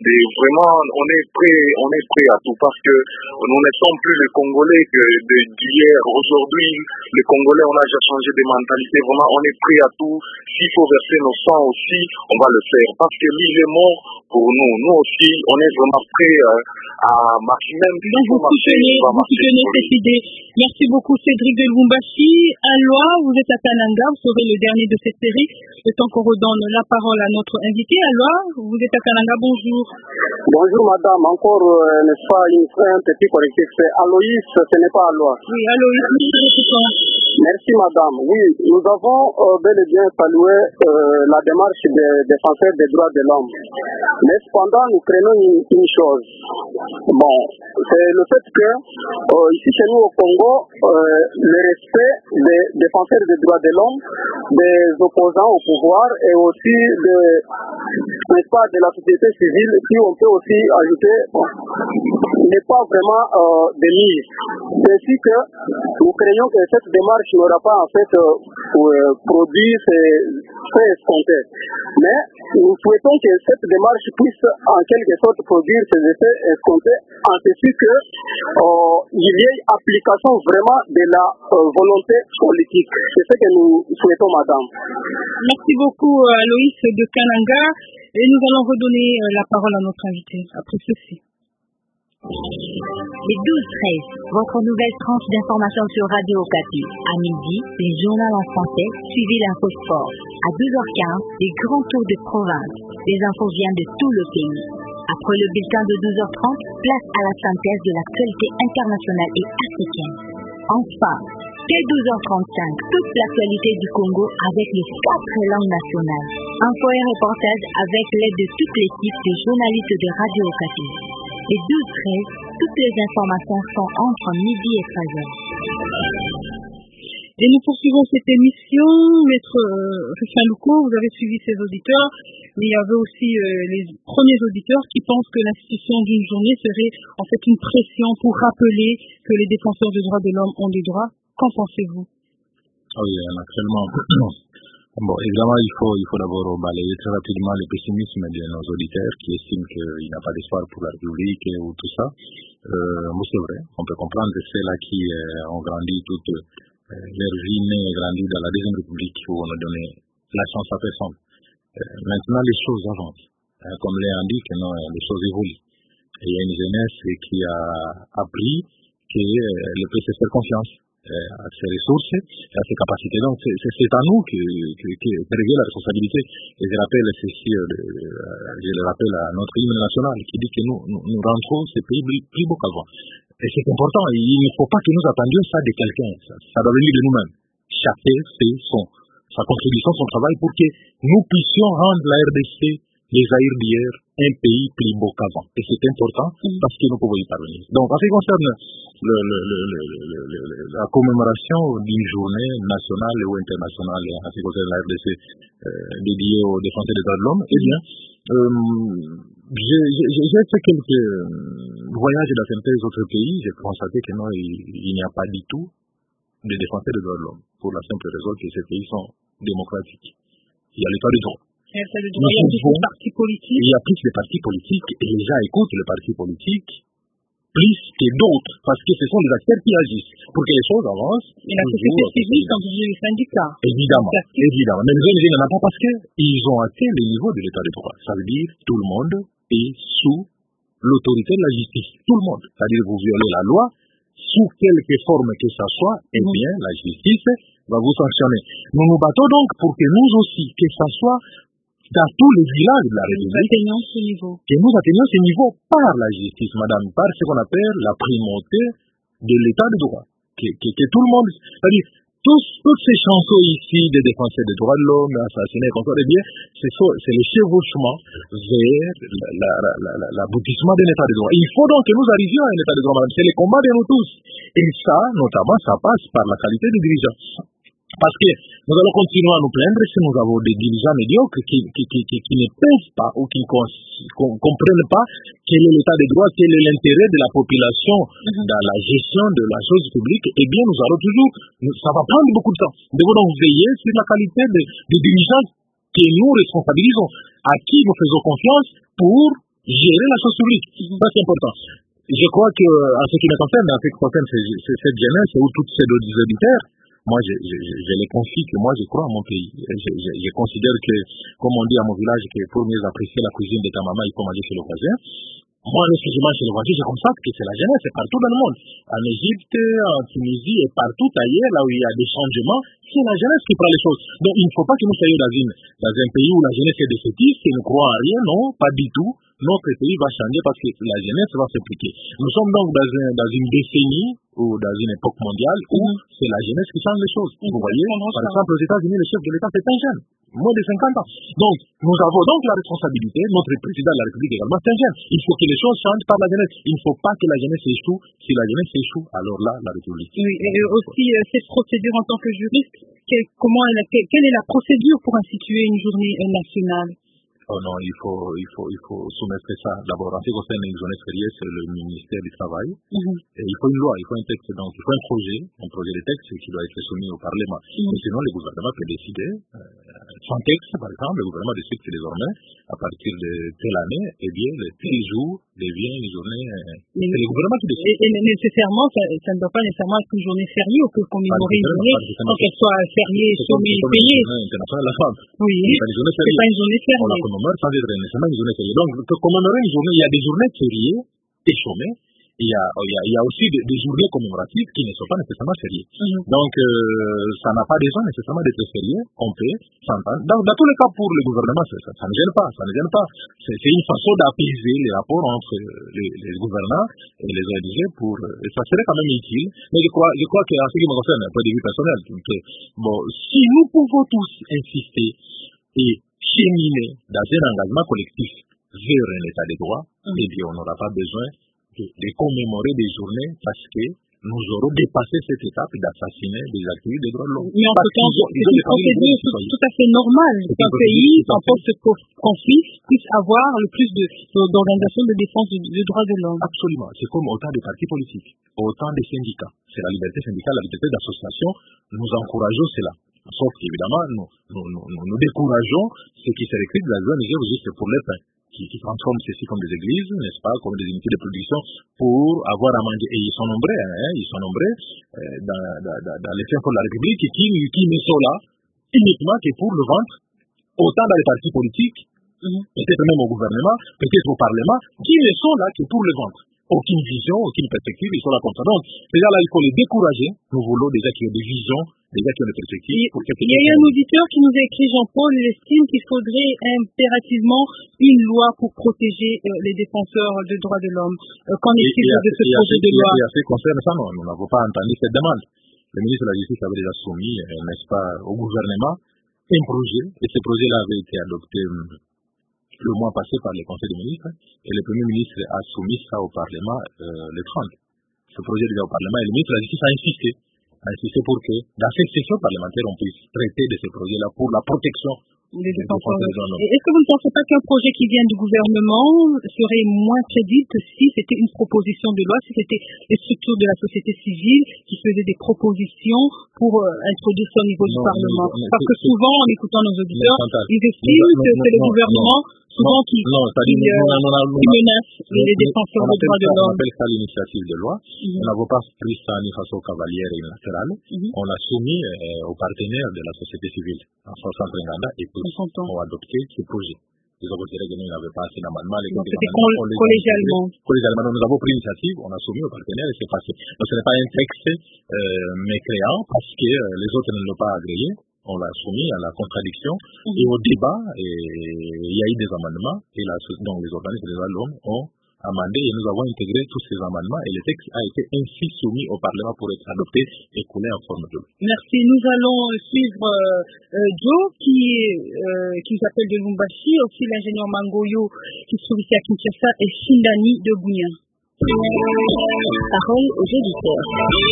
Et vraiment, on est prêt, on est prêt à tout parce que nous ne sommes plus les Congolais que d'hier. Aujourd'hui, les Congolais, on a déjà changé de mentalité. Vraiment, on est prêt à tout. S'il faut verser nos sangs aussi, on va le faire parce que lui, il est mort pour nous. Nous aussi, on est vraiment prêt à marcher. Même si Donc vous soutenez, vous soutenez cette idée. Merci beaucoup Cédric de Lubumbashi. Alois, vous êtes à Kananga, vous serez le dernier de cette série. Le temps qu'on redonne la parole à notre invité. Alois, vous êtes à Kananga, bonjour. Bonjour madame, encore euh, n'est-ce pas une, un petit correctif, c'est Aloïs, ce n'est pas Alois. Oui, Aloïs, merci madame. Oui, nous avons euh, bel et bien salué euh, la démarche des défenseurs des droits de l'homme. Mais cependant, nous craignons une, une chose. Bon, c'est le fait que euh, ici chez nous au Congo, euh, le respect des défenseurs des droits de l'homme, des opposants au pouvoir et aussi de, n'est-ce pas, de la société civile, qui on peut aussi ajouter, bon, n'est pas vraiment euh, de mise. C'est ainsi que nous craignons que cette démarche n'aura pas en fait euh, euh, produit ses faits escomptés. Mais nous souhaitons que cette démarche puisse en quelque sorte produire ses effets escomptés en ceci que euh, il y ait application vraiment de la euh, volonté politique. C'est ce que nous souhaitons, madame. Merci beaucoup Aloïs de Kananga. Et nous allons redonner la parole à notre invité après ceci. Les douze treize, votre nouvelle tranche d'information sur Radio Okapi. À midi, les journaux en français, suivi l'infosport. À douze heures quinze, les grands tours de province. Les infos viennent de tout le pays. Après le bulletin de douze heures trente, place à la synthèse de l'actualité internationale et africaine. Enfin, dès douze heures trente-cinq, toute l'actualité du Congo avec les quatre langues nationales. Info et reportage avec l'aide de toute l'équipe de journalistes de Radio Okapi. Les douze treize, toutes les informations sont entre midi et treize heures. Et nous poursuivons cette émission. Maître euh, Rufin Louko, vous avez suivi ces auditeurs, mais il y avait aussi euh, les premiers auditeurs qui pensent que l'institution d'une journée serait en fait une pression pour rappeler que les défenseurs des droits de l'homme ont des droits. Qu'en pensez-vous? Oui, naturellement. Bon, évidemment, il faut, il faut d'abord balayer très rapidement le pessimisme de nos auditeurs qui estiment qu'il n'y a pas d'espoir pour la République ou tout ça. Euh, mais c'est vrai, on peut comprendre ceux-là qui euh, ont grandi toute euh, leur vie, née et grandi dans la Deuxième République où on a donné la chance à personne. Euh, maintenant, les choses avancent. Hein, comme les indique, non, les choses évoluent. Et il y a une jeunesse qui a appris que euh, le peut se faire confiance à ses ressources et à ses capacités. Donc c'est, c'est, c'est à nous que, que, que, que revient la responsabilité. Et je rappelle ceci, je le rappelle à notre hymne national qui dit que nous, nous, nous rentrons ce pays plus, plus beau qu'avant. Et c'est important, il ne faut pas que nous attendions ça de quelqu'un, ça, ça doit venir de nous-mêmes. Chacun fait son, sa contribution, son travail pour que nous puissions rendre la R D C, les Zaïre d'hier, un pays plus beau qu'avant. Et c'est important parce que nous pouvons y parvenir. Donc en ce qui concerne le, le, le, le, le, le, la commémoration d'une journée nationale ou internationale en ce qui concerne la R D C euh, dédiée aux défenseurs des droits de l'homme, eh bien, euh, j'ai, j'ai, j'ai fait quelques voyages dans certains autres pays, j'ai constaté que non, il, il n'y a pas du tout de défenseurs des droits de l'homme, pour la simple raison que ces pays sont démocratiques. Il y a l'état de droit. Il y a plus de partis politiques. Il y a plus de partis politiques et les gens écoutent les partis politiques plus que d'autres parce que ce sont les acteurs qui agissent pour que les choses avancent. Et la société civile, quand vous dites les syndicats. Évidemment, évidemment. Mais les O N G n'en ont pas parce qu'ils ont atteint le niveau de l'état de droit. Ça veut dire tout le monde est sous l'autorité de la justice. Tout le monde. C'est-à-dire vous violez la loi sous quelque forme que ça soit, eh bien la justice va vous sanctionner. Nous nous battons donc pour que nous aussi, que ça soit dans tous les villages de la République, que nous atteignions ce niveau par la justice, madame, par ce qu'on appelle la primauté de l'état de droit. Que, que, que tout le monde, c'est-à-dire, tous, toutes ces chansons ici des défenseurs des droits de l'homme, assassinés, comme ça, eh bien, c'est, c'est le chevauchement vers la, la, la, la, l'aboutissement d'un état de droit. Il faut donc que nous arrivions à un état de droit, madame. C'est le combat de nous tous. Et ça, notamment, ça passe par la qualité des dirigeants. Parce que nous allons continuer à nous plaindre si nous avons des dirigeants médiocres qui, qui, qui, qui, qui ne pensent pas ou qui ne com- comprennent pas quel est l'état de droit, quel est l'intérêt de la population dans la gestion de la chose publique. Eh bien, nous allons toujours, ça va prendre beaucoup de temps. Nous devons donc veiller sur la qualité des de dirigeants que nous responsabilisons, à qui nous faisons confiance pour gérer la chauve-souris. Ça, c'est important. Je crois que, en ce qui me concerne, en ce qui concerne cette jeunesse ou toutes ces auditeurs, moi, je, je, je les confie que moi, je crois à mon pays. Je, je, je considère que, comme on dit à mon village, que pour mieux apprécier la cuisine de ta maman, il faut manger chez le voisin. Moi, lorsque je mange chez le voisin, je constate que c'est la jeunesse, c'est partout dans le monde. En Égypte, en Tunisie et partout ailleurs, là où il y a des changements, c'est la jeunesse qui prend les choses. Donc, il ne faut pas que nous soyons dans, une, dans un pays où la jeunesse est défaitiste et ne croit en rien, non, pas du tout. Notre pays va changer parce que la jeunesse va s'impliquer. Nous sommes donc dans, un, dans une décennie ou dans une époque mondiale où mmh. c'est la jeunesse qui change les choses. Mmh. Vous voyez, par exemple, aux États-Unis, le chef de l'État, c'est un jeune, moins de cinquante ans. Donc, nous avons donc la responsabilité, notre président de la République également, c'est un jeune. Il faut que les choses changent par la jeunesse. Il ne faut pas que la jeunesse échoue. Si la jeunesse échoue, alors là, la République. Oui, et aussi, euh, cette procédure en tant que juriste, quelle, comment elle, quelle est la procédure pour instituer une journée nationale? Oh non, il faut, il faut, il faut soumettre ça. D'abord, en ce qui concerne une journée fériée, c'est le ministère du Travail. Mm-hmm. Et il faut une loi, il faut un texte, donc il faut un projet, un projet de texte qui doit être soumis au Parlement. Mm-hmm. Et sinon, le gouvernement peut décider, euh, sans texte, par exemple, le gouvernement décide que désormais, à partir de telle année, eh bien, le tel jour devient une journée, euh, c'est le gouvernement qui décide. Et, et nécessairement, ça, ça ne doit pas nécessairement être une journée fériée, on peut commémorer une journée sans qu'elle soit fériée, chômée, payée. International de la femme. Oui, c'est pas une journée fériée. Sans être nécessairement une journée fériée. Donc, commémorer une journée, il y a des journées fériées et chômées. Il y a, il y a, il y a aussi des, des journées commémoratives qui ne sont pas nécessairement fériées. Mm-hmm. Donc, euh, ça n'a pas besoin nécessairement d'être férié. On peut s'entendre. Dans, dans tous les cas, pour le gouvernement, ça, ça, ça ne gêne pas. Ça ne gêne pas. C'est, c'est une façon d'apaiser les rapports entre les, les gouvernants et les O N G pour, et ça serait quand même utile. Mais je crois, je crois qu'en ce qui me concerne, un point de vue personnel, que, bon, si nous pouvons tous insister et cheminer dans un engagement collectif vers un état de droit, mm. eh bien, on n'aura pas besoin de, de commémorer des journées parce que nous aurons dépassé cette étape d'assassiner des activistes des droits de l'homme. Mais en tout cas, c'est une procédure tout, tout à fait normale qu'un pays, en post-conflit, puisse avoir le plus de, d'organisations de défense des droits de l'homme. Absolument. C'est comme autant des partis politiques, autant des syndicats. C'est la liberté syndicale, la liberté d'association. Nous encourageons cela. Sauf qu'évidemment, nous, nous, nous, nous décourageons ceux qui se recrutent dans les O N G juste pour les pains, qui, qui transforment ceci comme des églises, n'est-ce pas, comme des unités de production pour avoir à manger. Et ils sont nombreux, hein, ils sont nombreux euh, dans, dans, dans les fins de la République qui, qui ne sont là uniquement que pour le ventre, autant dans les partis politiques, mmh. peut-être même au gouvernement, peut-être au Parlement, qui ne sont là que pour le ventre. Aucune vision, aucune perspective, ils sont là comme ça. Donc, déjà là, il faut les décourager. Nous voulons déjà qu'il y ait des visions, déjà qu'il y ait des perspectives. Pour il y a eu un auditeur qui nous a écrit, Jean-Paul, il estime qu'il faudrait impérativement une loi pour protéger euh, les défenseurs des droits de l'homme. Euh, qu'en est-il de ce projet de loi? Et à ce qui concerne ça, non, nous n'avons pas entendu cette demande. Le ministre de la Justice avait déjà soumis, euh, n'est-ce pas, au gouvernement, un projet, et ce projet-là avait été adopté euh, le mois passé par le Conseil des ministres, et le Premier ministre a soumis ça au Parlement euh, le trente. Ce projet est déjà au Parlement, et le ministre de la Justice a insisté, a insisté pour que, dans cette session parlementaire, on puisse traiter de ce projet-là pour la protection des défenseurs des droits de l'homme. Est-ce que vous ne pensez pas qu'un projet qui vient du gouvernement serait moins crédible que si c'était une proposition de loi, si c'était les structures de la société civile qui faisaient des propositions pour euh, introduire ça au niveau non, du Parlement? Non, Parce que souvent, en écoutant nos auditeurs, ils estiment que c'est le gouvernement souvent qui, non, qui, euh, qui menace les défenseurs des droits de l'homme. On appelle ça l'initiative de loi. Mm-hmm. On n'avait pas pris ça d'une façon cavalière et unilatérale. Mm-hmm. On l'a soumis euh, aux partenaires de la société civile, en Centre Nganda, et tous ont adopté ce projet. Ils ont considéré que nous n'avions pas assez d'amendements. Donc c'était collégialement. Collégialement, nous avons pris l'initiative, on a soumis aux partenaires et c'est passé. Donc ce n'est pas un texte euh, mécréant parce que euh, les autres ne l'ont pas agréé. On l'a soumis à la contradiction mmh. et au débat, et il y a eu des amendements, et la, donc les organismes des droits de l'homme ont amendé, et nous avons intégré tous ces amendements, et le texte a été ainsi soumis au Parlement pour être adopté et coulé en forme de loi. Merci. Nous allons suivre euh, euh, Joe, qui, euh, qui nous appelle de Lumbashi, aussi l'ingénieur Mangoyo, qui se trouve ici à Kinshasa, et Shindani de Bounia. Parole aux auditeurs.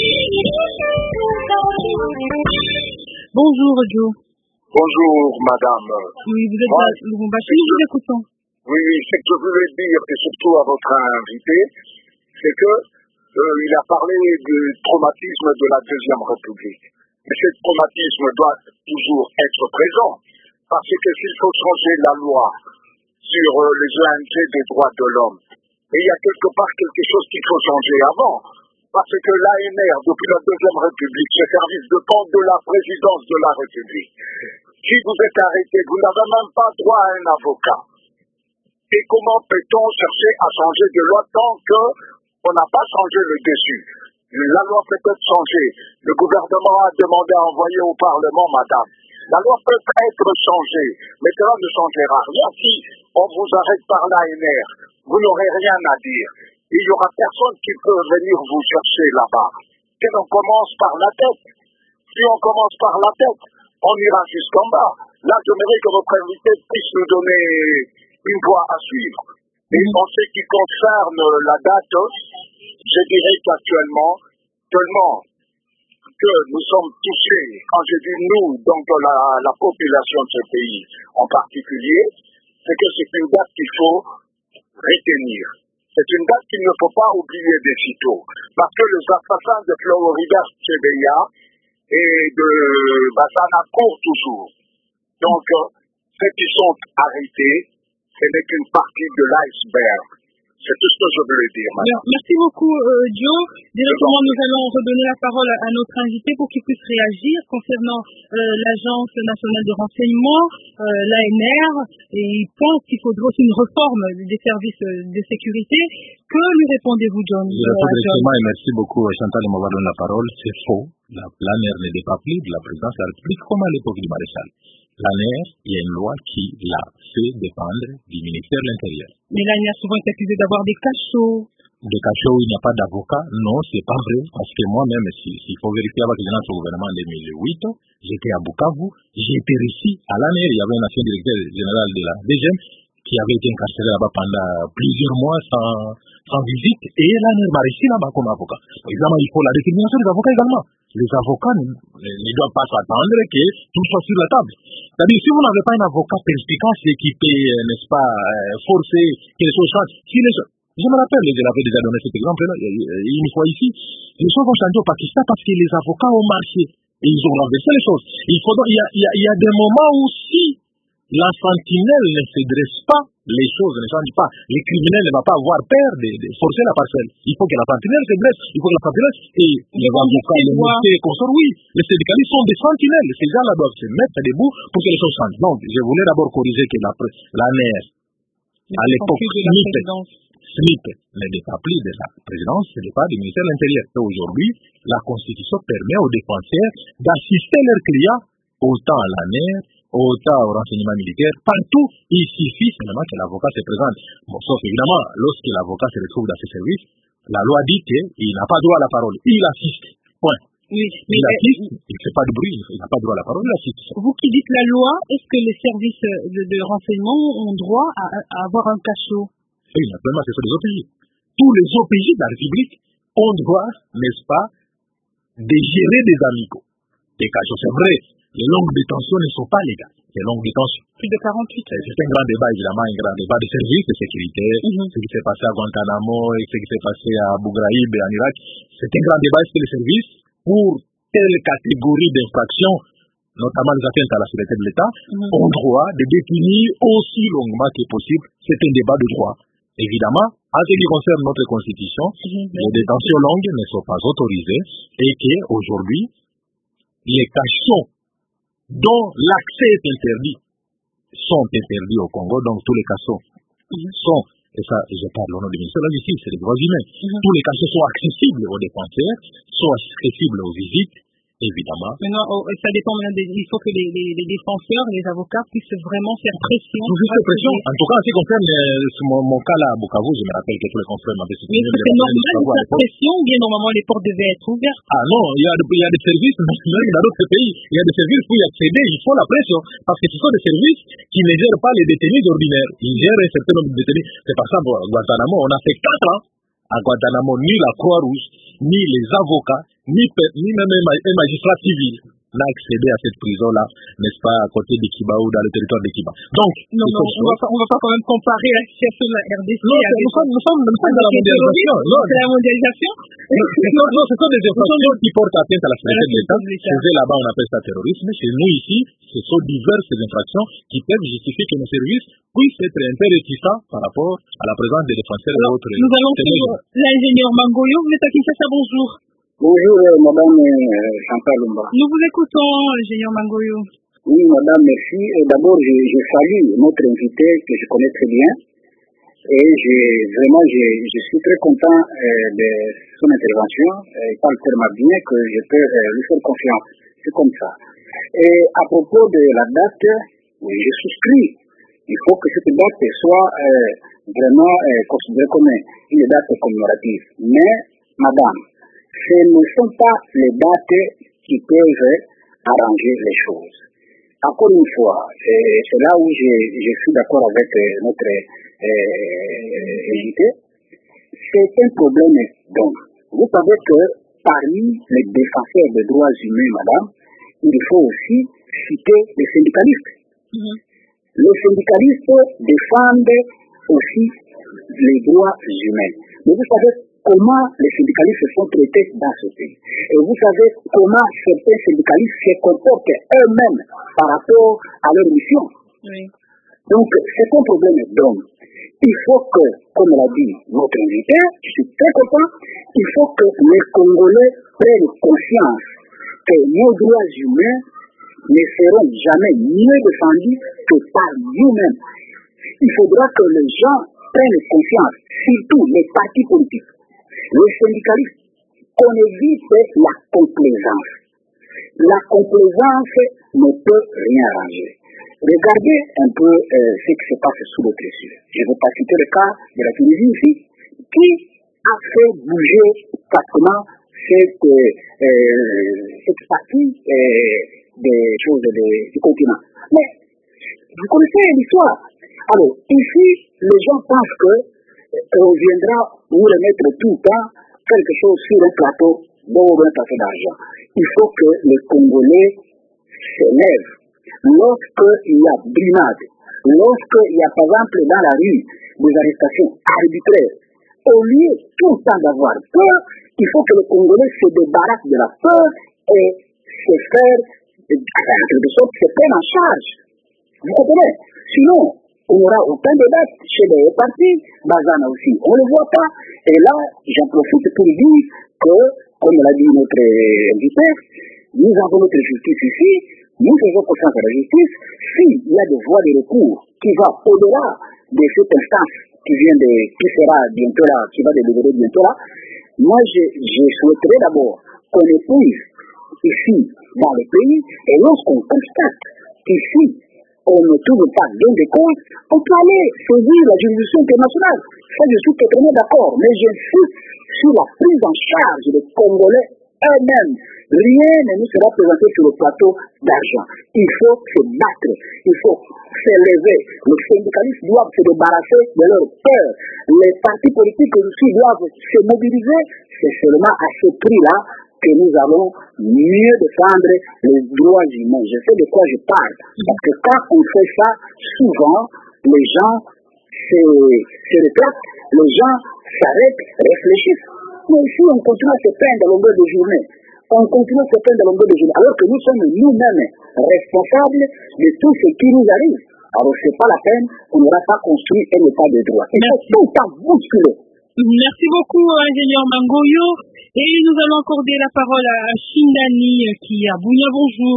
Bonjour, Joe. Bonjour, madame. Oui, vous êtes Moi, à Lubumbashi, nous vous écoutons. Oui, ce que je voulais dire, et surtout à votre invité, c'est que euh, il a parlé du traumatisme de la Deuxième République. Mais ce traumatisme doit toujours être présent, parce que s'il faut changer la loi sur euh, les O N G des droits de l'homme. Et il y a quelque part quelque chose qu'il faut changer avant. Parce que l'A N R, depuis la Deuxième République, ce service dépend de la présidence de la République. Si vous êtes arrêté, vous n'avez même pas droit à un avocat. Et comment peut-on chercher à changer de loi tant qu'on n'a pas changé le dessus? La loi peut être changée. Le gouvernement a demandé à envoyer au Parlement, madame. La loi peut être changée, mais cela ne changera rien si on vous arrête par l'A N R. Vous n'aurez rien à dire. Il n'y aura personne qui peut venir vous chercher là-bas. Si on commence par la tête, si on commence par la tête, on ira jusqu'en bas. Là, j'aimerais que votre invité puisse nous donner une voie à suivre. Et en ce qui concerne la date, je dirais qu'actuellement, seulement que nous sommes touchés, quand je dis nous, donc la, la population de ce pays en particulier, c'est que c'est une date qu'il faut retenir. C'est une date qu'il ne faut pas oublier de sitôt. Parce que les assassins de Floribert Chebeya et de Bassana courent toujours. Donc, ceux qui sont arrêtés, ce n'est qu'une partie de l'iceberg. C'est tout ce que je voulais dire, madame. Merci beaucoup, euh, Joe. Directement, nous allons redonner la parole à, à notre invité pour qu'il puisse réagir concernant euh, l'Agence nationale de renseignement, euh, l'A N R, et il pense qu'il faudrait aussi une réforme des services de sécurité. Que lui répondez-vous, John? Je réponds directement et merci beaucoup, Chantal, de m'avoir donné la parole. C'est faux. La, l'A N R ne dépend plus de la présidence de la République comme à l'époque du maréchal. L'A N R, il y a une loi qui l'a fait dépendre du ministère de l'Intérieur. Mais l'A N R souvent est accusé d'avoir des cachots. Des cachots où il n'y a pas d'avocat? Non, c'est pas vrai. Parce que moi-même, s'il si faut vérifier avec les gens au gouvernement en deux mille huit, j'étais à Bukavu, j'étais ici. À l'A N R, il y avait un ancien directeur général de la D G M qui avait été incarcéré là-bas pendant plusieurs mois sans, sans visite. Et l'A N R m'a réussi là-bas comme avocat. Évidemment, il faut la détermination des avocats également. Les avocats ne, ne doivent pas s'attendre que tout soit sur la table. C'est-à-dire, si vous n'avez pas un avocat perspicace et qui peut, n'est-ce pas, forcer que les choses changent, si les choses... Je me rappelle, je l'avais déjà donné cet exemple une fois ici, les choses ont changé au Pakistan parce que les avocats ont marché et ils ont renversé les choses. Il, faut donc, il, y a, il, y a, il y a des moments où si la sentinelle ne se dresse pas, les choses ne changent pas. Les criminels ne vont pas avoir peur de, de forcer la parcelle. Il faut que la sentinelle se dresse, il faut que la sentinelle, et les avocats, les métiers et consorts, oui, les syndicalistes sont des sentinelles. Ces gens-là doivent se mettre debout pour que les choses changent. Donc, je voulais d'abord corriger que la, la N R, à l'époque, Smith ne dépend plus de la présidence, ce n'est pas du ministère de l'Intérieur. Et aujourd'hui, la Constitution permet aux défenseurs d'assister leurs clients autant à l'A N R, autant au renseignement militaire, partout. Il suffit seulement que l'avocat se présente. Bon, sauf évidemment, lorsque l'avocat se retrouve dans ce service, la loi dit qu'il n'a pas droit à la parole. Il assiste. Point. Oui, mais il assiste, il ne fait pas de bruit, il n'a pas droit à la parole, il assiste. Vous qui dites la loi, est-ce que les services de, de renseignement ont droit à, à avoir un cachot? Oui, naturellement, ce sont les O P J. Tous les O P J de la République ont droit, n'est-ce pas, de gérer des amicaux. Des cachots, c'est vrai, les longues détentions ne sont pas légales. Les longues détentions. Plus de quarante-huit heures. C'est un grand débat, évidemment, un grand débat de services de sécurité. Mm-hmm. Ce qui s'est passé à Guantanamo et ce qui s'est passé à Abu Ghraib et en Irak. C'est un grand débat. Est-ce que les services, pour telle catégorie d'infractions, notamment les atteintes à la sécurité de l'État, mm-hmm. ont droit de définir aussi longuement que possible? C'est un débat de droit. Évidemment, en ce qui concerne notre Constitution, mm-hmm. les détentions longues ne sont pas autorisées et qu'aujourd'hui, les cachots dont l'accès est interdit sont interdits au Congo, donc tous les cachots mm-hmm. sont, et ça je parle au nom du ministère de la Justice, c'est les droits humains, mm-hmm. tous les cachots sont accessibles aux défenseurs, sont accessibles aux visites, évidemment. Maintenant, oh, ça dépend maintenant, des, il faut que les, les, les défenseurs, les avocats puissent vraiment faire pression. Toujours faire pression. En tout cas, en ce qui concerne euh, mon, mon cas là à Bukavu, je me rappelle que tous les confrères m'avaient soutenu. Mais est-ce que c'est normal de faire pression ou bien normalement les portes devaient être ouvertes? Ah non, il y a, il y a des services, même dans d'autres pays, il y a des services pour y accéder, il faut la pression. Parce que ce sont des services qui ne gèrent pas les détenus ordinaires. Ils gèrent un certain nombre de détenus. C'est par exemple, à Guantanamo, on a fait quatre ans. À Guantanamo, ni la Croix-Rouge, ni les avocats, ni, ni même un magistrat civil n'a accédé à cette prison-là, n'est-ce pas, à côté de Kiba ou dans le territoire de Kiba. Donc, non, non, on va, pas, on va pas quand même comparer la situation de la R D C. Non, nous sommes, nous sommes, nous sommes dans la mondialisation. Non, c'est la mondialisation. non, non, ce sont des infractions qui portent atteinte à la sécurité de l'État. Chez eux, là-bas, on appelle ça terrorisme. Chez nous, ici, ce sont diverses infractions qui peuvent justifier que nos services puissent être un peu réticents par rapport à la présence des défenseurs et autres. Nous allons suivre l'ingénieur Mangoyo. Vous êtes à Kinshasa, bonjour. Bonjour, euh, madame euh, Chantal Lumba. Nous vous écoutons, ingénieur Mangoyo. Oui, madame, merci. Et d'abord, je, je salue notre invité que je connais très bien. Et je, vraiment, je, je suis très content euh, de son intervention. Euh, il parle tellement bien que je peux euh, lui faire confiance. C'est comme ça. Et à propos de la date, oui, je souscris. Il faut que cette date soit euh, vraiment euh, considérée comme une date commémorative. Mais, madame, ce ne sont pas les dates qui peuvent arranger les choses. Encore une fois, c'est là où je, je suis d'accord avec notre euh, invité, c'est un problème donc. Vous savez que parmi les défenseurs des droits humains, madame, il faut aussi citer les syndicalistes. Mm-hmm. Les syndicalistes défendent aussi les droits humains. Mais vous savez comment les syndicalistes sont traités dans ce pays. Et vous savez comment certains syndicalistes se comportent eux-mêmes par rapport à leur mission. Oui. Donc, c'est un problème d'homme. Il faut que, comme l'a dit notre invité, je suis très content, il faut que les Congolais prennent conscience que nos droits humains ne seront jamais mieux défendus que par nous-mêmes. Il faudra que les gens prennent conscience, surtout les partis politiques, les syndicalistes, qu'on évite la complaisance. La complaisance ne peut rien arranger. Regardez un peu euh, ce qui se passe sous notre yeux. Je vais pas citer le cas de la Tunisie ici, qui a fait bouger pratiquement cette, euh, cette partie euh, des choses de, du continent. Mais vous connaissez l'histoire. Alors, ici, les gens pensent que on viendra vous remettre tout le temps quelque chose sur un plateau dont on va passer d'argent. Il faut que les Congolais s'élèvent. Lorsqu'il y a brimade, lorsqu'il y a par exemple dans la rue des arrestations arbitraires, au lieu tout le temps d'avoir peur, il faut que les Congolais se débarrassent de la peur et se faire, en quelque sorte, se prennent en charge. Vous comprenez? Sinon, on aura autant de dates chez les partis, Bazana aussi, on ne le voit pas. Et là, j'en profite pour dire que, comme l'a dit notre invité, nous avons notre justice ici, nous faisons confiance à la justice. S'il y a des voies de recours qui vont au-delà de cette instance qui vient de, qui sera bientôt là, qui va délivrer bientôt là, moi je, je souhaiterais d'abord qu'on épuise ici dans le pays, et lorsqu'on constate qu'ici on ne trouve pas gain de cause, on peut aller saisir la juridiction internationale. Ça, je suis totalement d'accord, mais j'insiste sur la prise en charge des Congolais eux-mêmes. Rien ne nous sera présenté sur le plateau d'argent. Il faut se battre, il faut s'élever. Les syndicalistes doivent se débarrasser de leur peur. Les partis politiques aussi doivent se mobiliser. C'est seulement à ce prix-là que nous allons mieux défendre les droits humains. Je sais de quoi je parle. Parce que quand on fait ça, souvent, les gens se, se retraitent, les gens s'arrêtent, réfléchissent. Mais ici, on continue à se plaindre à longueur de journée. On continue à se plaindre à longueur de journée. Alors que nous sommes nous-mêmes responsables de tout ce qui nous arrive. Alors, ce n'est pas la peine, on n'aura pas construit un état de droit. Il faut tout le temps bousculer. Merci beaucoup, ingénieur Mangoyo. Et nous allons accorder la parole à Shindani qui est à Bounia. Bonjour.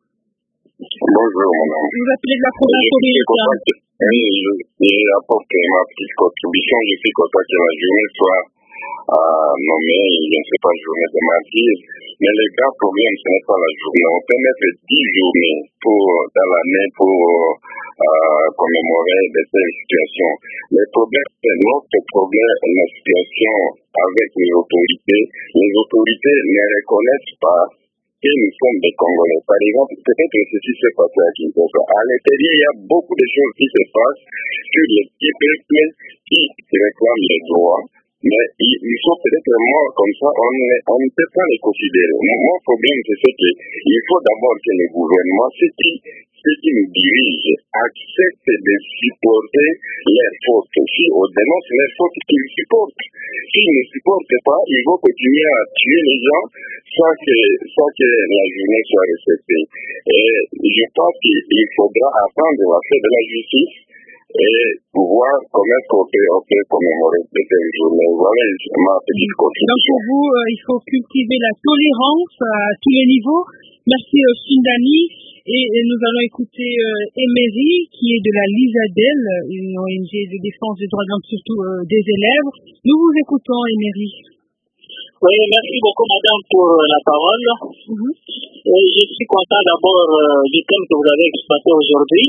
Bonjour, madame. Vous appelez de la province orientale. Oui, je, je apporte ma petite contribution. Je suis content que la journée soit euh, nommée, je ne sais pas, journée de martyr. Mais le grand problème, ce n'est pas la journée. On peut mettre dix journées pour, dans l'année pour euh, commémorer de telles situations. Le problème, c'est notre problème, la situation avec les autorités. Les autorités ne reconnaissent pas que nous sommes des Congolais. Par exemple, peut-être que ceci s'est passé à Kinshasa. À l'intérieur, il y a beaucoup de choses qui se passent sur les petits peuples qui réclament les droits. Mais il, il faut peut-être moi, comme ça, on, est, on ne peut pas les considérer. Mon problème, c'est ce que il faut d'abord que le gouvernement, ceux qui, ceux qui nous dirigent, acceptent de supporter leurs fautes. Si on dénonce leurs fautes, qu'ils supportent. S'ils ne supportent pas, ils vont continuer à tuer les gens sans que, sans que la journée soit respectée. Et je pense qu'il faudra attendre la fin de la justice et voir comment est-ce qu'on peut, on peut commémorer cette journée. Voilà ma petite contribution. Donc pour vous, euh, il faut cultiver la tolérance à tous les niveaux. Merci euh, Shindani. Et, et nous allons écouter euh, Emery, qui est de la Lisadel, une O N G de défense des droits de l'homme, surtout euh, des élèves. Nous vous écoutons, Emery. Oui, merci beaucoup, madame, pour euh, la parole. Mm-hmm. Et je suis content d'abord euh, du thème que vous avez exploité aujourd'hui.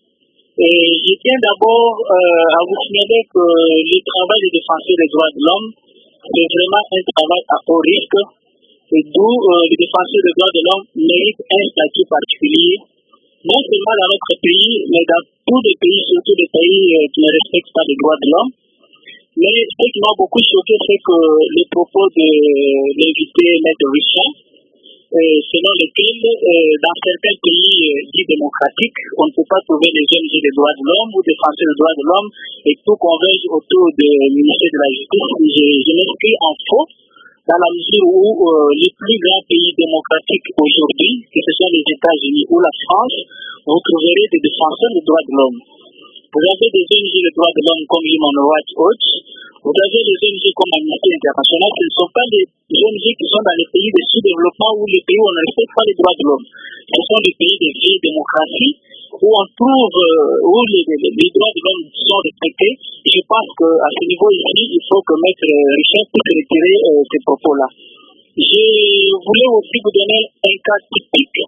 Et je tiens d'abord euh, à vous signaler que le travail des défenseurs des droits de l'homme, c'est vraiment un travail à haut risque, et d'où euh, les défenseurs des droits de l'homme méritent un statut particulier, non seulement dans notre pays, mais dans tous les pays, surtout les pays euh, qui ne respectent pas les droits de l'homme. Mais ce qui m'a beaucoup choqué, c'est que les propos de l'invité Maître Richard, Euh, selon lequel, euh, dans certains pays euh, dits démocratiques, on ne peut pas trouver les O N G des droits de l'homme ou défenseurs des droits de l'homme et tout converge autour du ministère de la Justice. Je, je m'inscris en faux dans la mesure où euh, les plus grands pays démocratiques aujourd'hui, que ce soit les États-Unis ou la France, vous trouverez des défenseurs des droits de l'homme. Vous avez des O N G des droits de l'homme comme Human Rights Watch, vous avez des O N G comme Amnesty International, ce ne sont pas des O N G qui sont dans les pays de sous-développement ou les pays où on ne respecte pas les droits de l'homme. Ce sont des pays de vieille démocratie où on trouve, euh, où les, les, les droits de l'homme sont respectés. Et je pense qu'à ce niveau ici, il faut que Maître Richard puisse retirer euh, ces propos-là. Je voulais aussi vous donner un cas typique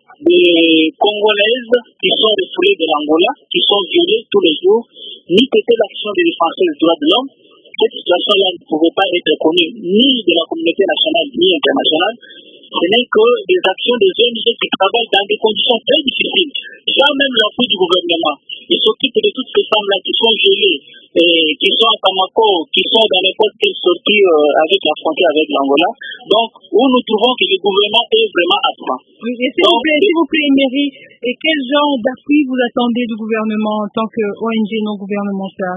des Congolaises qui sont refoulées de l'Angola, qui sont violées tous les jours, ni c'était l'action des défenseurs des droits de l'homme. Cette situation-là ne pouvait pas être connue ni de la communauté nationale ni internationale. Ce n'est que des actions des O N G qui travaillent dans des conditions très difficiles, sans même l'appui du gouvernement. Ils s'occupent de toutes ces femmes-là qui sont violées, et qui sont à Bamako, qui sont dans n'importe quelle sortie euh, avec la frontière avec l'Angola. Donc, où nous trouvons que le gouvernement est vraiment absent. Oui, et s'il vous plaît, s'il vous plaît, Emery, et quel genre d'appui vous attendez du gouvernement en tant que O N G non gouvernemental?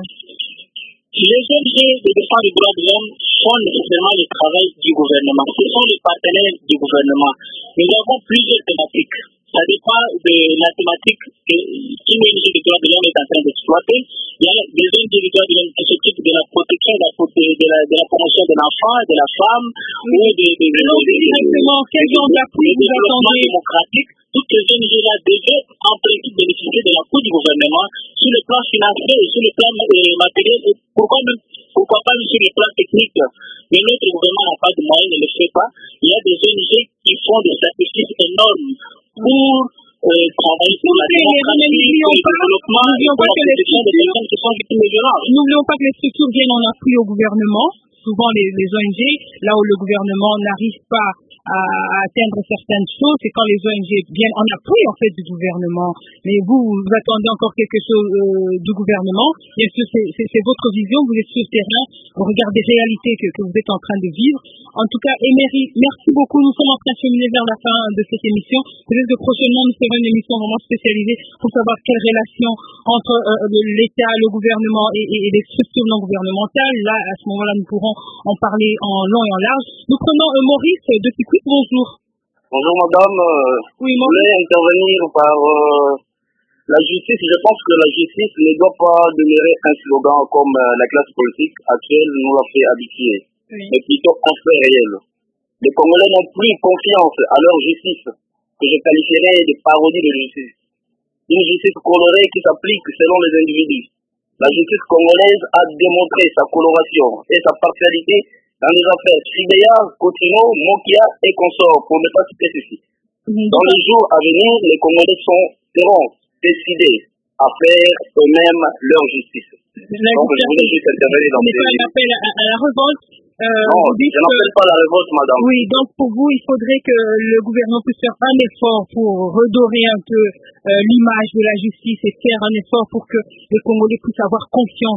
Les O N G de défense des droits de l'homme font nécessairement le travail du gouvernement. Ce sont les partenaires du gouvernement. Nous avons plusieurs thématiques. Ça dépend de la thématique qu'une O N G des droits de l'homme est en train d'exploiter. Il y a des O N G des droits de l'homme qui s'occupent de la protection, de la, de la, de la promotion de l'enfant, de la femme, oui. ou de, de, de, non, de, directement, de, quel genre d'appui vous attendez démocratique. Toutes ces O N G-là devaient en principe bénéficier de l'appui du gouvernement sur le plan financier et sur le plan euh, matériel. Et pourquoi, même, pourquoi pas sur le plan technique? Mais notre gouvernement n'a pas de moyens, ne le fait pas. Il y a des O N G qui font des sacrifices énormes pour euh, travailler sur la démocratie, pour le développement et pour la protection des personnes qui sont victimes de violences. N'oublions pas que les structures viennent en appui au gouvernement. Souvent, les, les O N G, là où le gouvernement n'arrive pas à atteindre certaines choses, c'est quand les O N G viennent en appui, en fait, du gouvernement. Mais vous, vous attendez encore quelque chose euh, du gouvernement. Bien sûr, c'est votre vision, vous êtes sur le terrain, vous regardez les réalités que, que vous êtes en train de vivre. En tout cas, Emery, merci beaucoup. Nous sommes en train de cheminer vers la fin de cette émission. Peut-être que prochainement, nous ferons une émission vraiment spécialisée pour savoir quelle relation entre euh, l'État, le gouvernement et, et, et les structures non gouvernementales. Là, à ce moment-là, nous pourrons en parler en long et en large. Nous prenons euh, Maurice de Piquet. Bonjour. Bonjour madame. Oui, je voulais intervenir par euh, la justice. Je pense que la justice ne doit pas demeurer un slogan comme euh, la classe politique actuelle nous l'a fait habituer, oui. mais plutôt un fait réel. Les Congolais n'ont plus confiance à leur justice, que je qualifierais de parodie de justice. Une justice colorée qui s'applique selon les individus. La justice congolaise a démontré sa coloration et sa partialité dans les affaires Sidéa, Cotino, Mokia et consorts, pour ne pas citer ceci. Mmh. Dans les jours à venir, les Congolais sont, seront décidés à faire eux-mêmes leur justice. Mais Donc, je voulais juste intervenir dans ces... Ce n'est pas un appel à, à la révolte. Euh, non, je n'appelle pas la révolte, madame. Oui, donc pour vous, il faudrait que le gouvernement puisse faire un effort pour redorer un peu euh, l'image de la justice et faire un effort pour que les Congolais puissent avoir confiance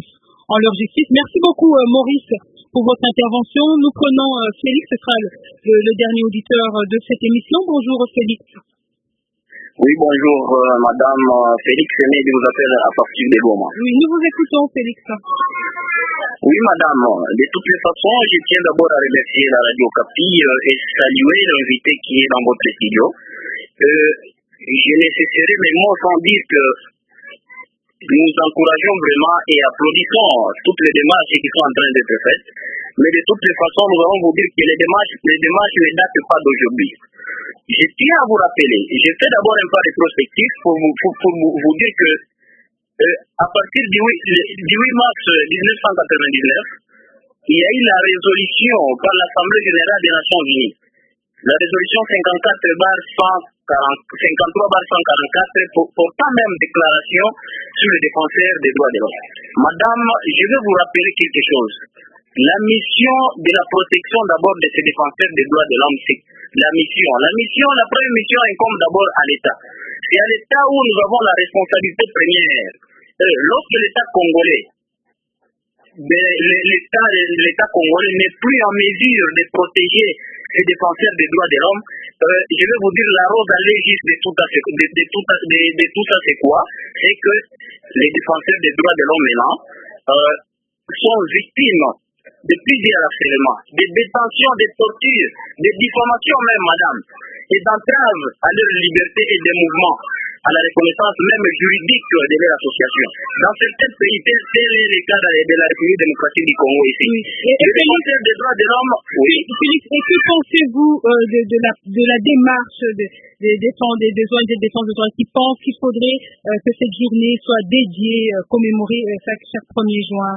en leur justice. Merci beaucoup euh, Maurice pour votre intervention. Nous prenons euh, Félix, ce sera le, le, le dernier auditeur de cette émission. Bonjour Félix. Oui, bonjour euh, Madame euh, Félix Aimé, je vous appelle à partir de Goma. Oui, nous vous écoutons Félix. Oui Madame, de toutes les façons, je tiens d'abord à remercier la Radio Capi euh, et saluer l'invité qui est dans votre studio. Euh, je ne cesserai mes mots sans dire que nous encourageons vraiment et applaudissons toutes les démarches qui sont en train d'être faites. Mais de toutes les façons, nous allons vous dire que les démarches, les démarches ne datent pas d'aujourd'hui. Je tiens à vous rappeler, j'ai fait d'abord un pas rétrospectif pour vous, pour, pour vous, vous dire que euh, à partir du huit mars mille neuf cent quatre-vingt-dix-neuf, il y a eu la résolution par l'Assemblée générale des Nations unies. La résolution cinquante-quatre barre cent cinquante-trois barre cent quarante-quatre portant même déclaration sur les défenseurs des droits de l'homme. Madame, je vais vous rappeler quelque chose. La mission de la protection d'abord de ces défenseurs des droits de l'homme, c'est la mission. La mission, la première mission incombe d'abord à l'État. C'est à l'État où nous avons la responsabilité première. Euh, lorsque l'État congolais, l'État, l'État congolais n'est plus en mesure de protéger les défenseurs des droits de l'homme, euh, je vais vous dire la rose à légiste de tout ça, de, de, tout, de, de tout ça c'est quoi? C'est que les défenseurs des droits de l'homme maintenant euh, sont victimes de plusieurs harcèlements, de détentions, de tortures, de diffamations même, madame, et d'entraves à leur liberté et des mouvements, à la reconnaissance même juridique de leur association. Dans certains pays, tel est le cas de la République démocratique du Congo ici. Oui. Et, et les défenseurs des droits de l'homme, oui. Félix, et que pensez-vous euh, de, de, la, de la démarche de, de défense des besoins et des défenses de droits qui pensent qu'il faudrait euh, que cette journée soit dédiée, euh, commémorée euh, chaque, chaque premier juin?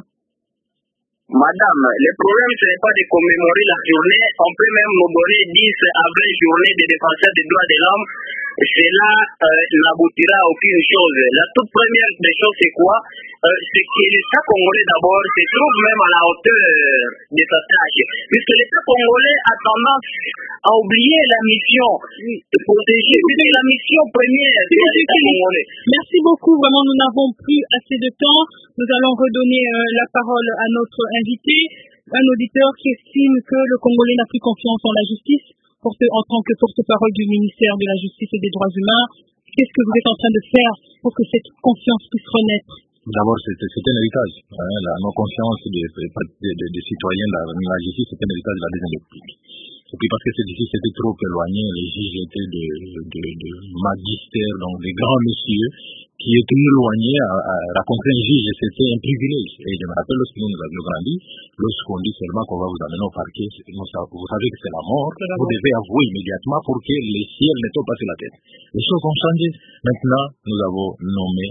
Madame, le problème ce n'est pas de commémorer la journée, on peut même nous donner dix à vingt journées de défenseurs des droits de l'homme, cela euh, n'aboutira à aucune chose. La toute première des choses c'est quoi? euh, C'est que l'État congolais d'abord se trouve même à la hauteur de sa tâche, puisque l'État congolais a tendance à oublier la mission de protéger, c'est la mission première de l'État congolais. Merci beaucoup, vraiment nous n'avons plus assez de temps, nous allons redonner euh, la parole à notre invité, un auditeur qui estime que le Congolais n'a plus confiance en la justice porte, en tant que porte-parole du ministère de la Justice et des Droits Humains. Qu'est-ce que vous êtes en train de faire pour que cette confiance puisse renaître? D'abord, c'est, c'est un héritage. Hein, la non-confiance des, des, des, des citoyens, la, la justice, c'est un héritage de la deuxième République. Et puis parce que cette justice était trop éloignée, les juges étaient de, de, de magistères, donc des grands messieurs, qui étaient éloignés à, à rencontrer un juge, c'était un privilège. Et je me rappelle lorsque nous, nous avions grandi, lorsqu'on dit seulement qu'on va vous amener au parquet, vous savez que c'est la mort, vous devez avouer immédiatement pour que les ciels ne tombent pas sur la tête. Les choses ont changé. Maintenant, nous avons nommé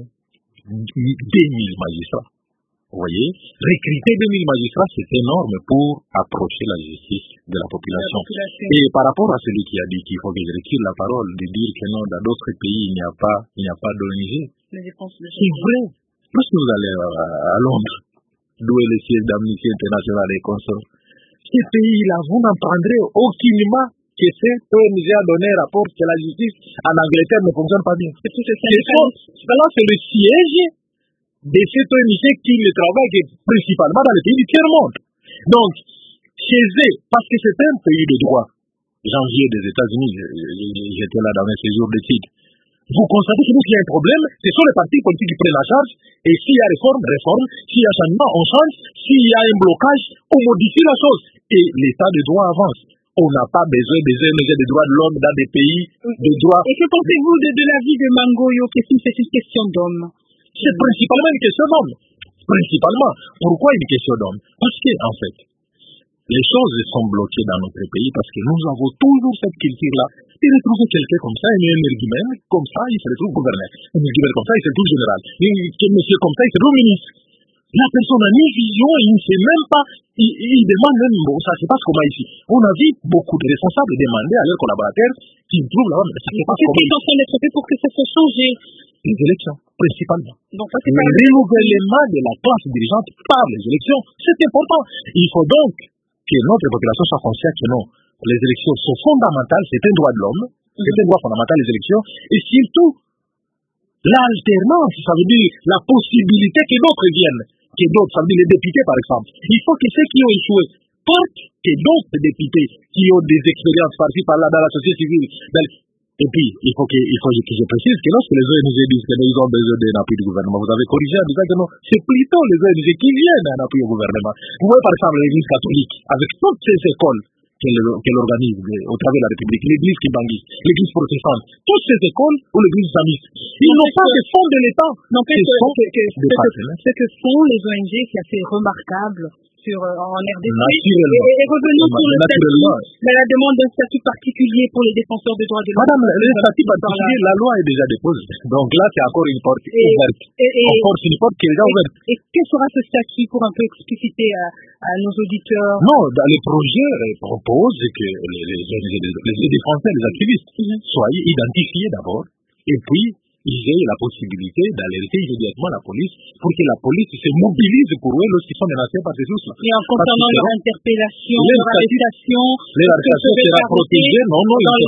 deux mille magistrats. Vous voyez, recruter deux mille magistrats, c'est énorme pour approcher la justice de la population. La population. Et par rapport à celui qui a dit qu'il faut que je retire la parole, de dire que non, dans d'autres pays, il n'y a pas, il n'y a pas d'O N G. C'est vrai. Lorsque vous allez à, à Londres, d'où est le siège d'Amnesty International et consorts, ces pays-là, vous n'entendrez aucunement que cette O N G a donné un rapport que la justice en Angleterre ne fonctionne pas bien. C'est tout ce Cela, c'est le siège de cette O N G qui ne travaille principalement dans les pays du tiers-monde. Donc, chez eux, parce que c'est un pays de droit, janvier des États-Unis, j'étais là dans un séjour d'études, vous constatez que s'il y a un problème, ce sont les partis politiques qui prennent la charge, et s'il y a réforme, réforme, s'il y a changement, on change, s'il y a un blocage, on modifie la chose, et l'état de droit avance. On n'a pas besoin des O N G des droits de l'homme dans des pays de droit. Et que pensez-vous de, de la vie de Mangoyo? C'est une question d'homme. C'est principalement une question d'homme. Principalement. Pourquoi une question d'homme? Parce que, en fait, les choses sont bloquées dans notre pays parce que nous avons toujours cette culture-là de retrouver quelqu'un comme ça, un énergumène comme ça, il se retrouve gouverneur. Un énergumène comme ça, il se retrouve général. Un monsieur comme ça, il se retrouve ministre. La personne n'a ni vision, il ne sait même pas, il, il demande même, bon, ça se passe comment ici. On a vu beaucoup de responsables demander à leurs collaborateurs qui se trouvent là-bas, mais ça se passe comment ici. Qu'est-ce qu'ils sont en train d'être fait pour que ça soit changé? Les élections, principalement. Donc, ça, c'est le renouvellement de la classe dirigeante par les élections, c'est important. Il faut donc que notre population soit consciente que non, les élections sont fondamentales, c'est un droit de l'homme, mm-hmm. c'est un droit fondamental les élections, et surtout, l'alternance, ça veut dire la possibilité que d'autres viennent. que d'autres, ça veut dire les députés par exemple. Il faut que ceux qui ont échoué portent que d'autres députés qui ont des expériences par-ci par-là dans la société civile. Et puis, il faut que, il faut que je précise que lorsque les O N G disent que nous avons besoin d'un appui du gouvernement, vous avez corrigé en disant que non, c'est plutôt les O N G qui viennent en appui au gouvernement. Vous voyez par exemple l'Église catholique, avec toutes ces écoles qu'elle organise au travers de la République, l'Église kibangiste, l'Église protestante, toutes ces écoles ou l'Église islamiste, ils n'ont pas de fonds de l'État. N'empêche que, que, que, que ce que font les O N G, c'est assez remarquable sur, euh, en R D C. Et, et revenons sur le statut, mais la demande d'un statut particulier pour les défenseurs des droits de l'homme. Madame, le statut particulier, la loi est déjà déposée. Donc là, c'est encore une porte et, ouverte. Et, et, on force une porte qui est déjà et, ouverte. Et quel sera ce statut pour un peu expliciter à, à nos auditeurs? Non, dans les projets proposent que les, les, les, les, les défenseurs, les activistes mm-hmm. soient identifiés d'abord, et puis ils aient la possibilité d'alerter immédiatement la police pour que la police se mobilise pour eux lorsqu'ils sont menacés par ces sources-là. Et en concernant leur interpellation, leur arrestation, leur arrestation sera protégée. Non, non, ils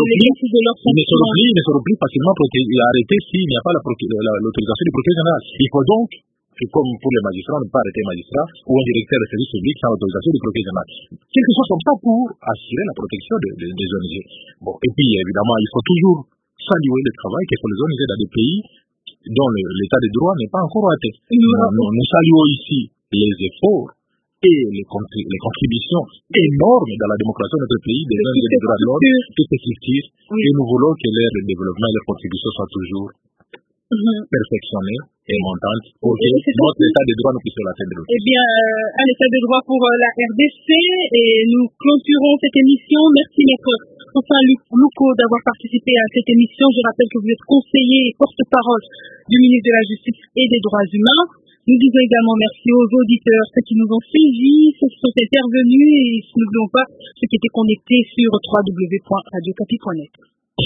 ne se replient, ils ne se replient facilement protégés. Il est arrêté s'il n'y a pas l'autorisation du procureur général. Il faut donc, comme pour les magistrats, ne pas arrêter un magistrat ou un directeur de service public sans l'autorisation du procureur général. Quelque chose comme ça pour assurer la protection de, de, des O N G. Bon, et puis évidemment, il faut toujours saluer le travail que font les O N G dans des pays dont le, l'état de droit n'est pas encore atteint. Nous, nous, nous saluons ici les efforts et les, contri- les contributions énormes dans la démocratie de notre pays des O N G des droits de l'homme, toutes ces structures, et nous voulons que leur développement et leur contribution soient toujours mm-hmm. perfectionnées et montantes pour que notre état de droit nous puisse l'atteindre. Eh bien, euh, un état de droit pour euh, la R D C, et nous clôturons cette émission. Merci maître Enfin Louko d'avoir participé à cette émission. Je rappelle que vous êtes conseiller et porte-parole du ministre de la Justice et des Droits Humains. Nous disons également merci aux auditeurs, ceux qui nous ont suivis, ceux qui sont intervenus, et n'oublions pas ceux qui étaient connectés sur w w w point radio capi point net.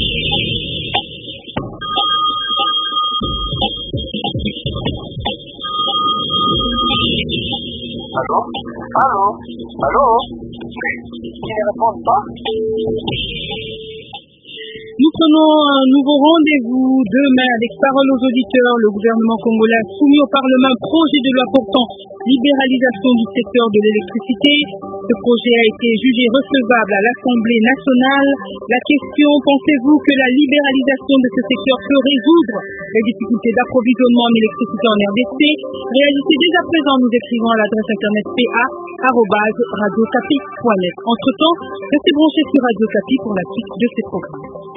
Allô? Allô? Allô? Ils ne répondent pas? Nous prenons un nouveau rendez-vous demain avec Parole aux auditeurs. Le gouvernement congolais a soumis au Parlement un projet de loi portant libéralisation du secteur de l'électricité. Ce projet a été jugé recevable à l'Assemblée nationale. La question, pensez-vous que la libéralisation de ce secteur peut résoudre les difficultés d'approvisionnement en électricité en R D C? Réalisez dès à présent, nous écrivons à l'adresse internet p a arobase radio capi point net. Entre-temps, restez branchés sur Radio Capi pour la suite de ces programmes.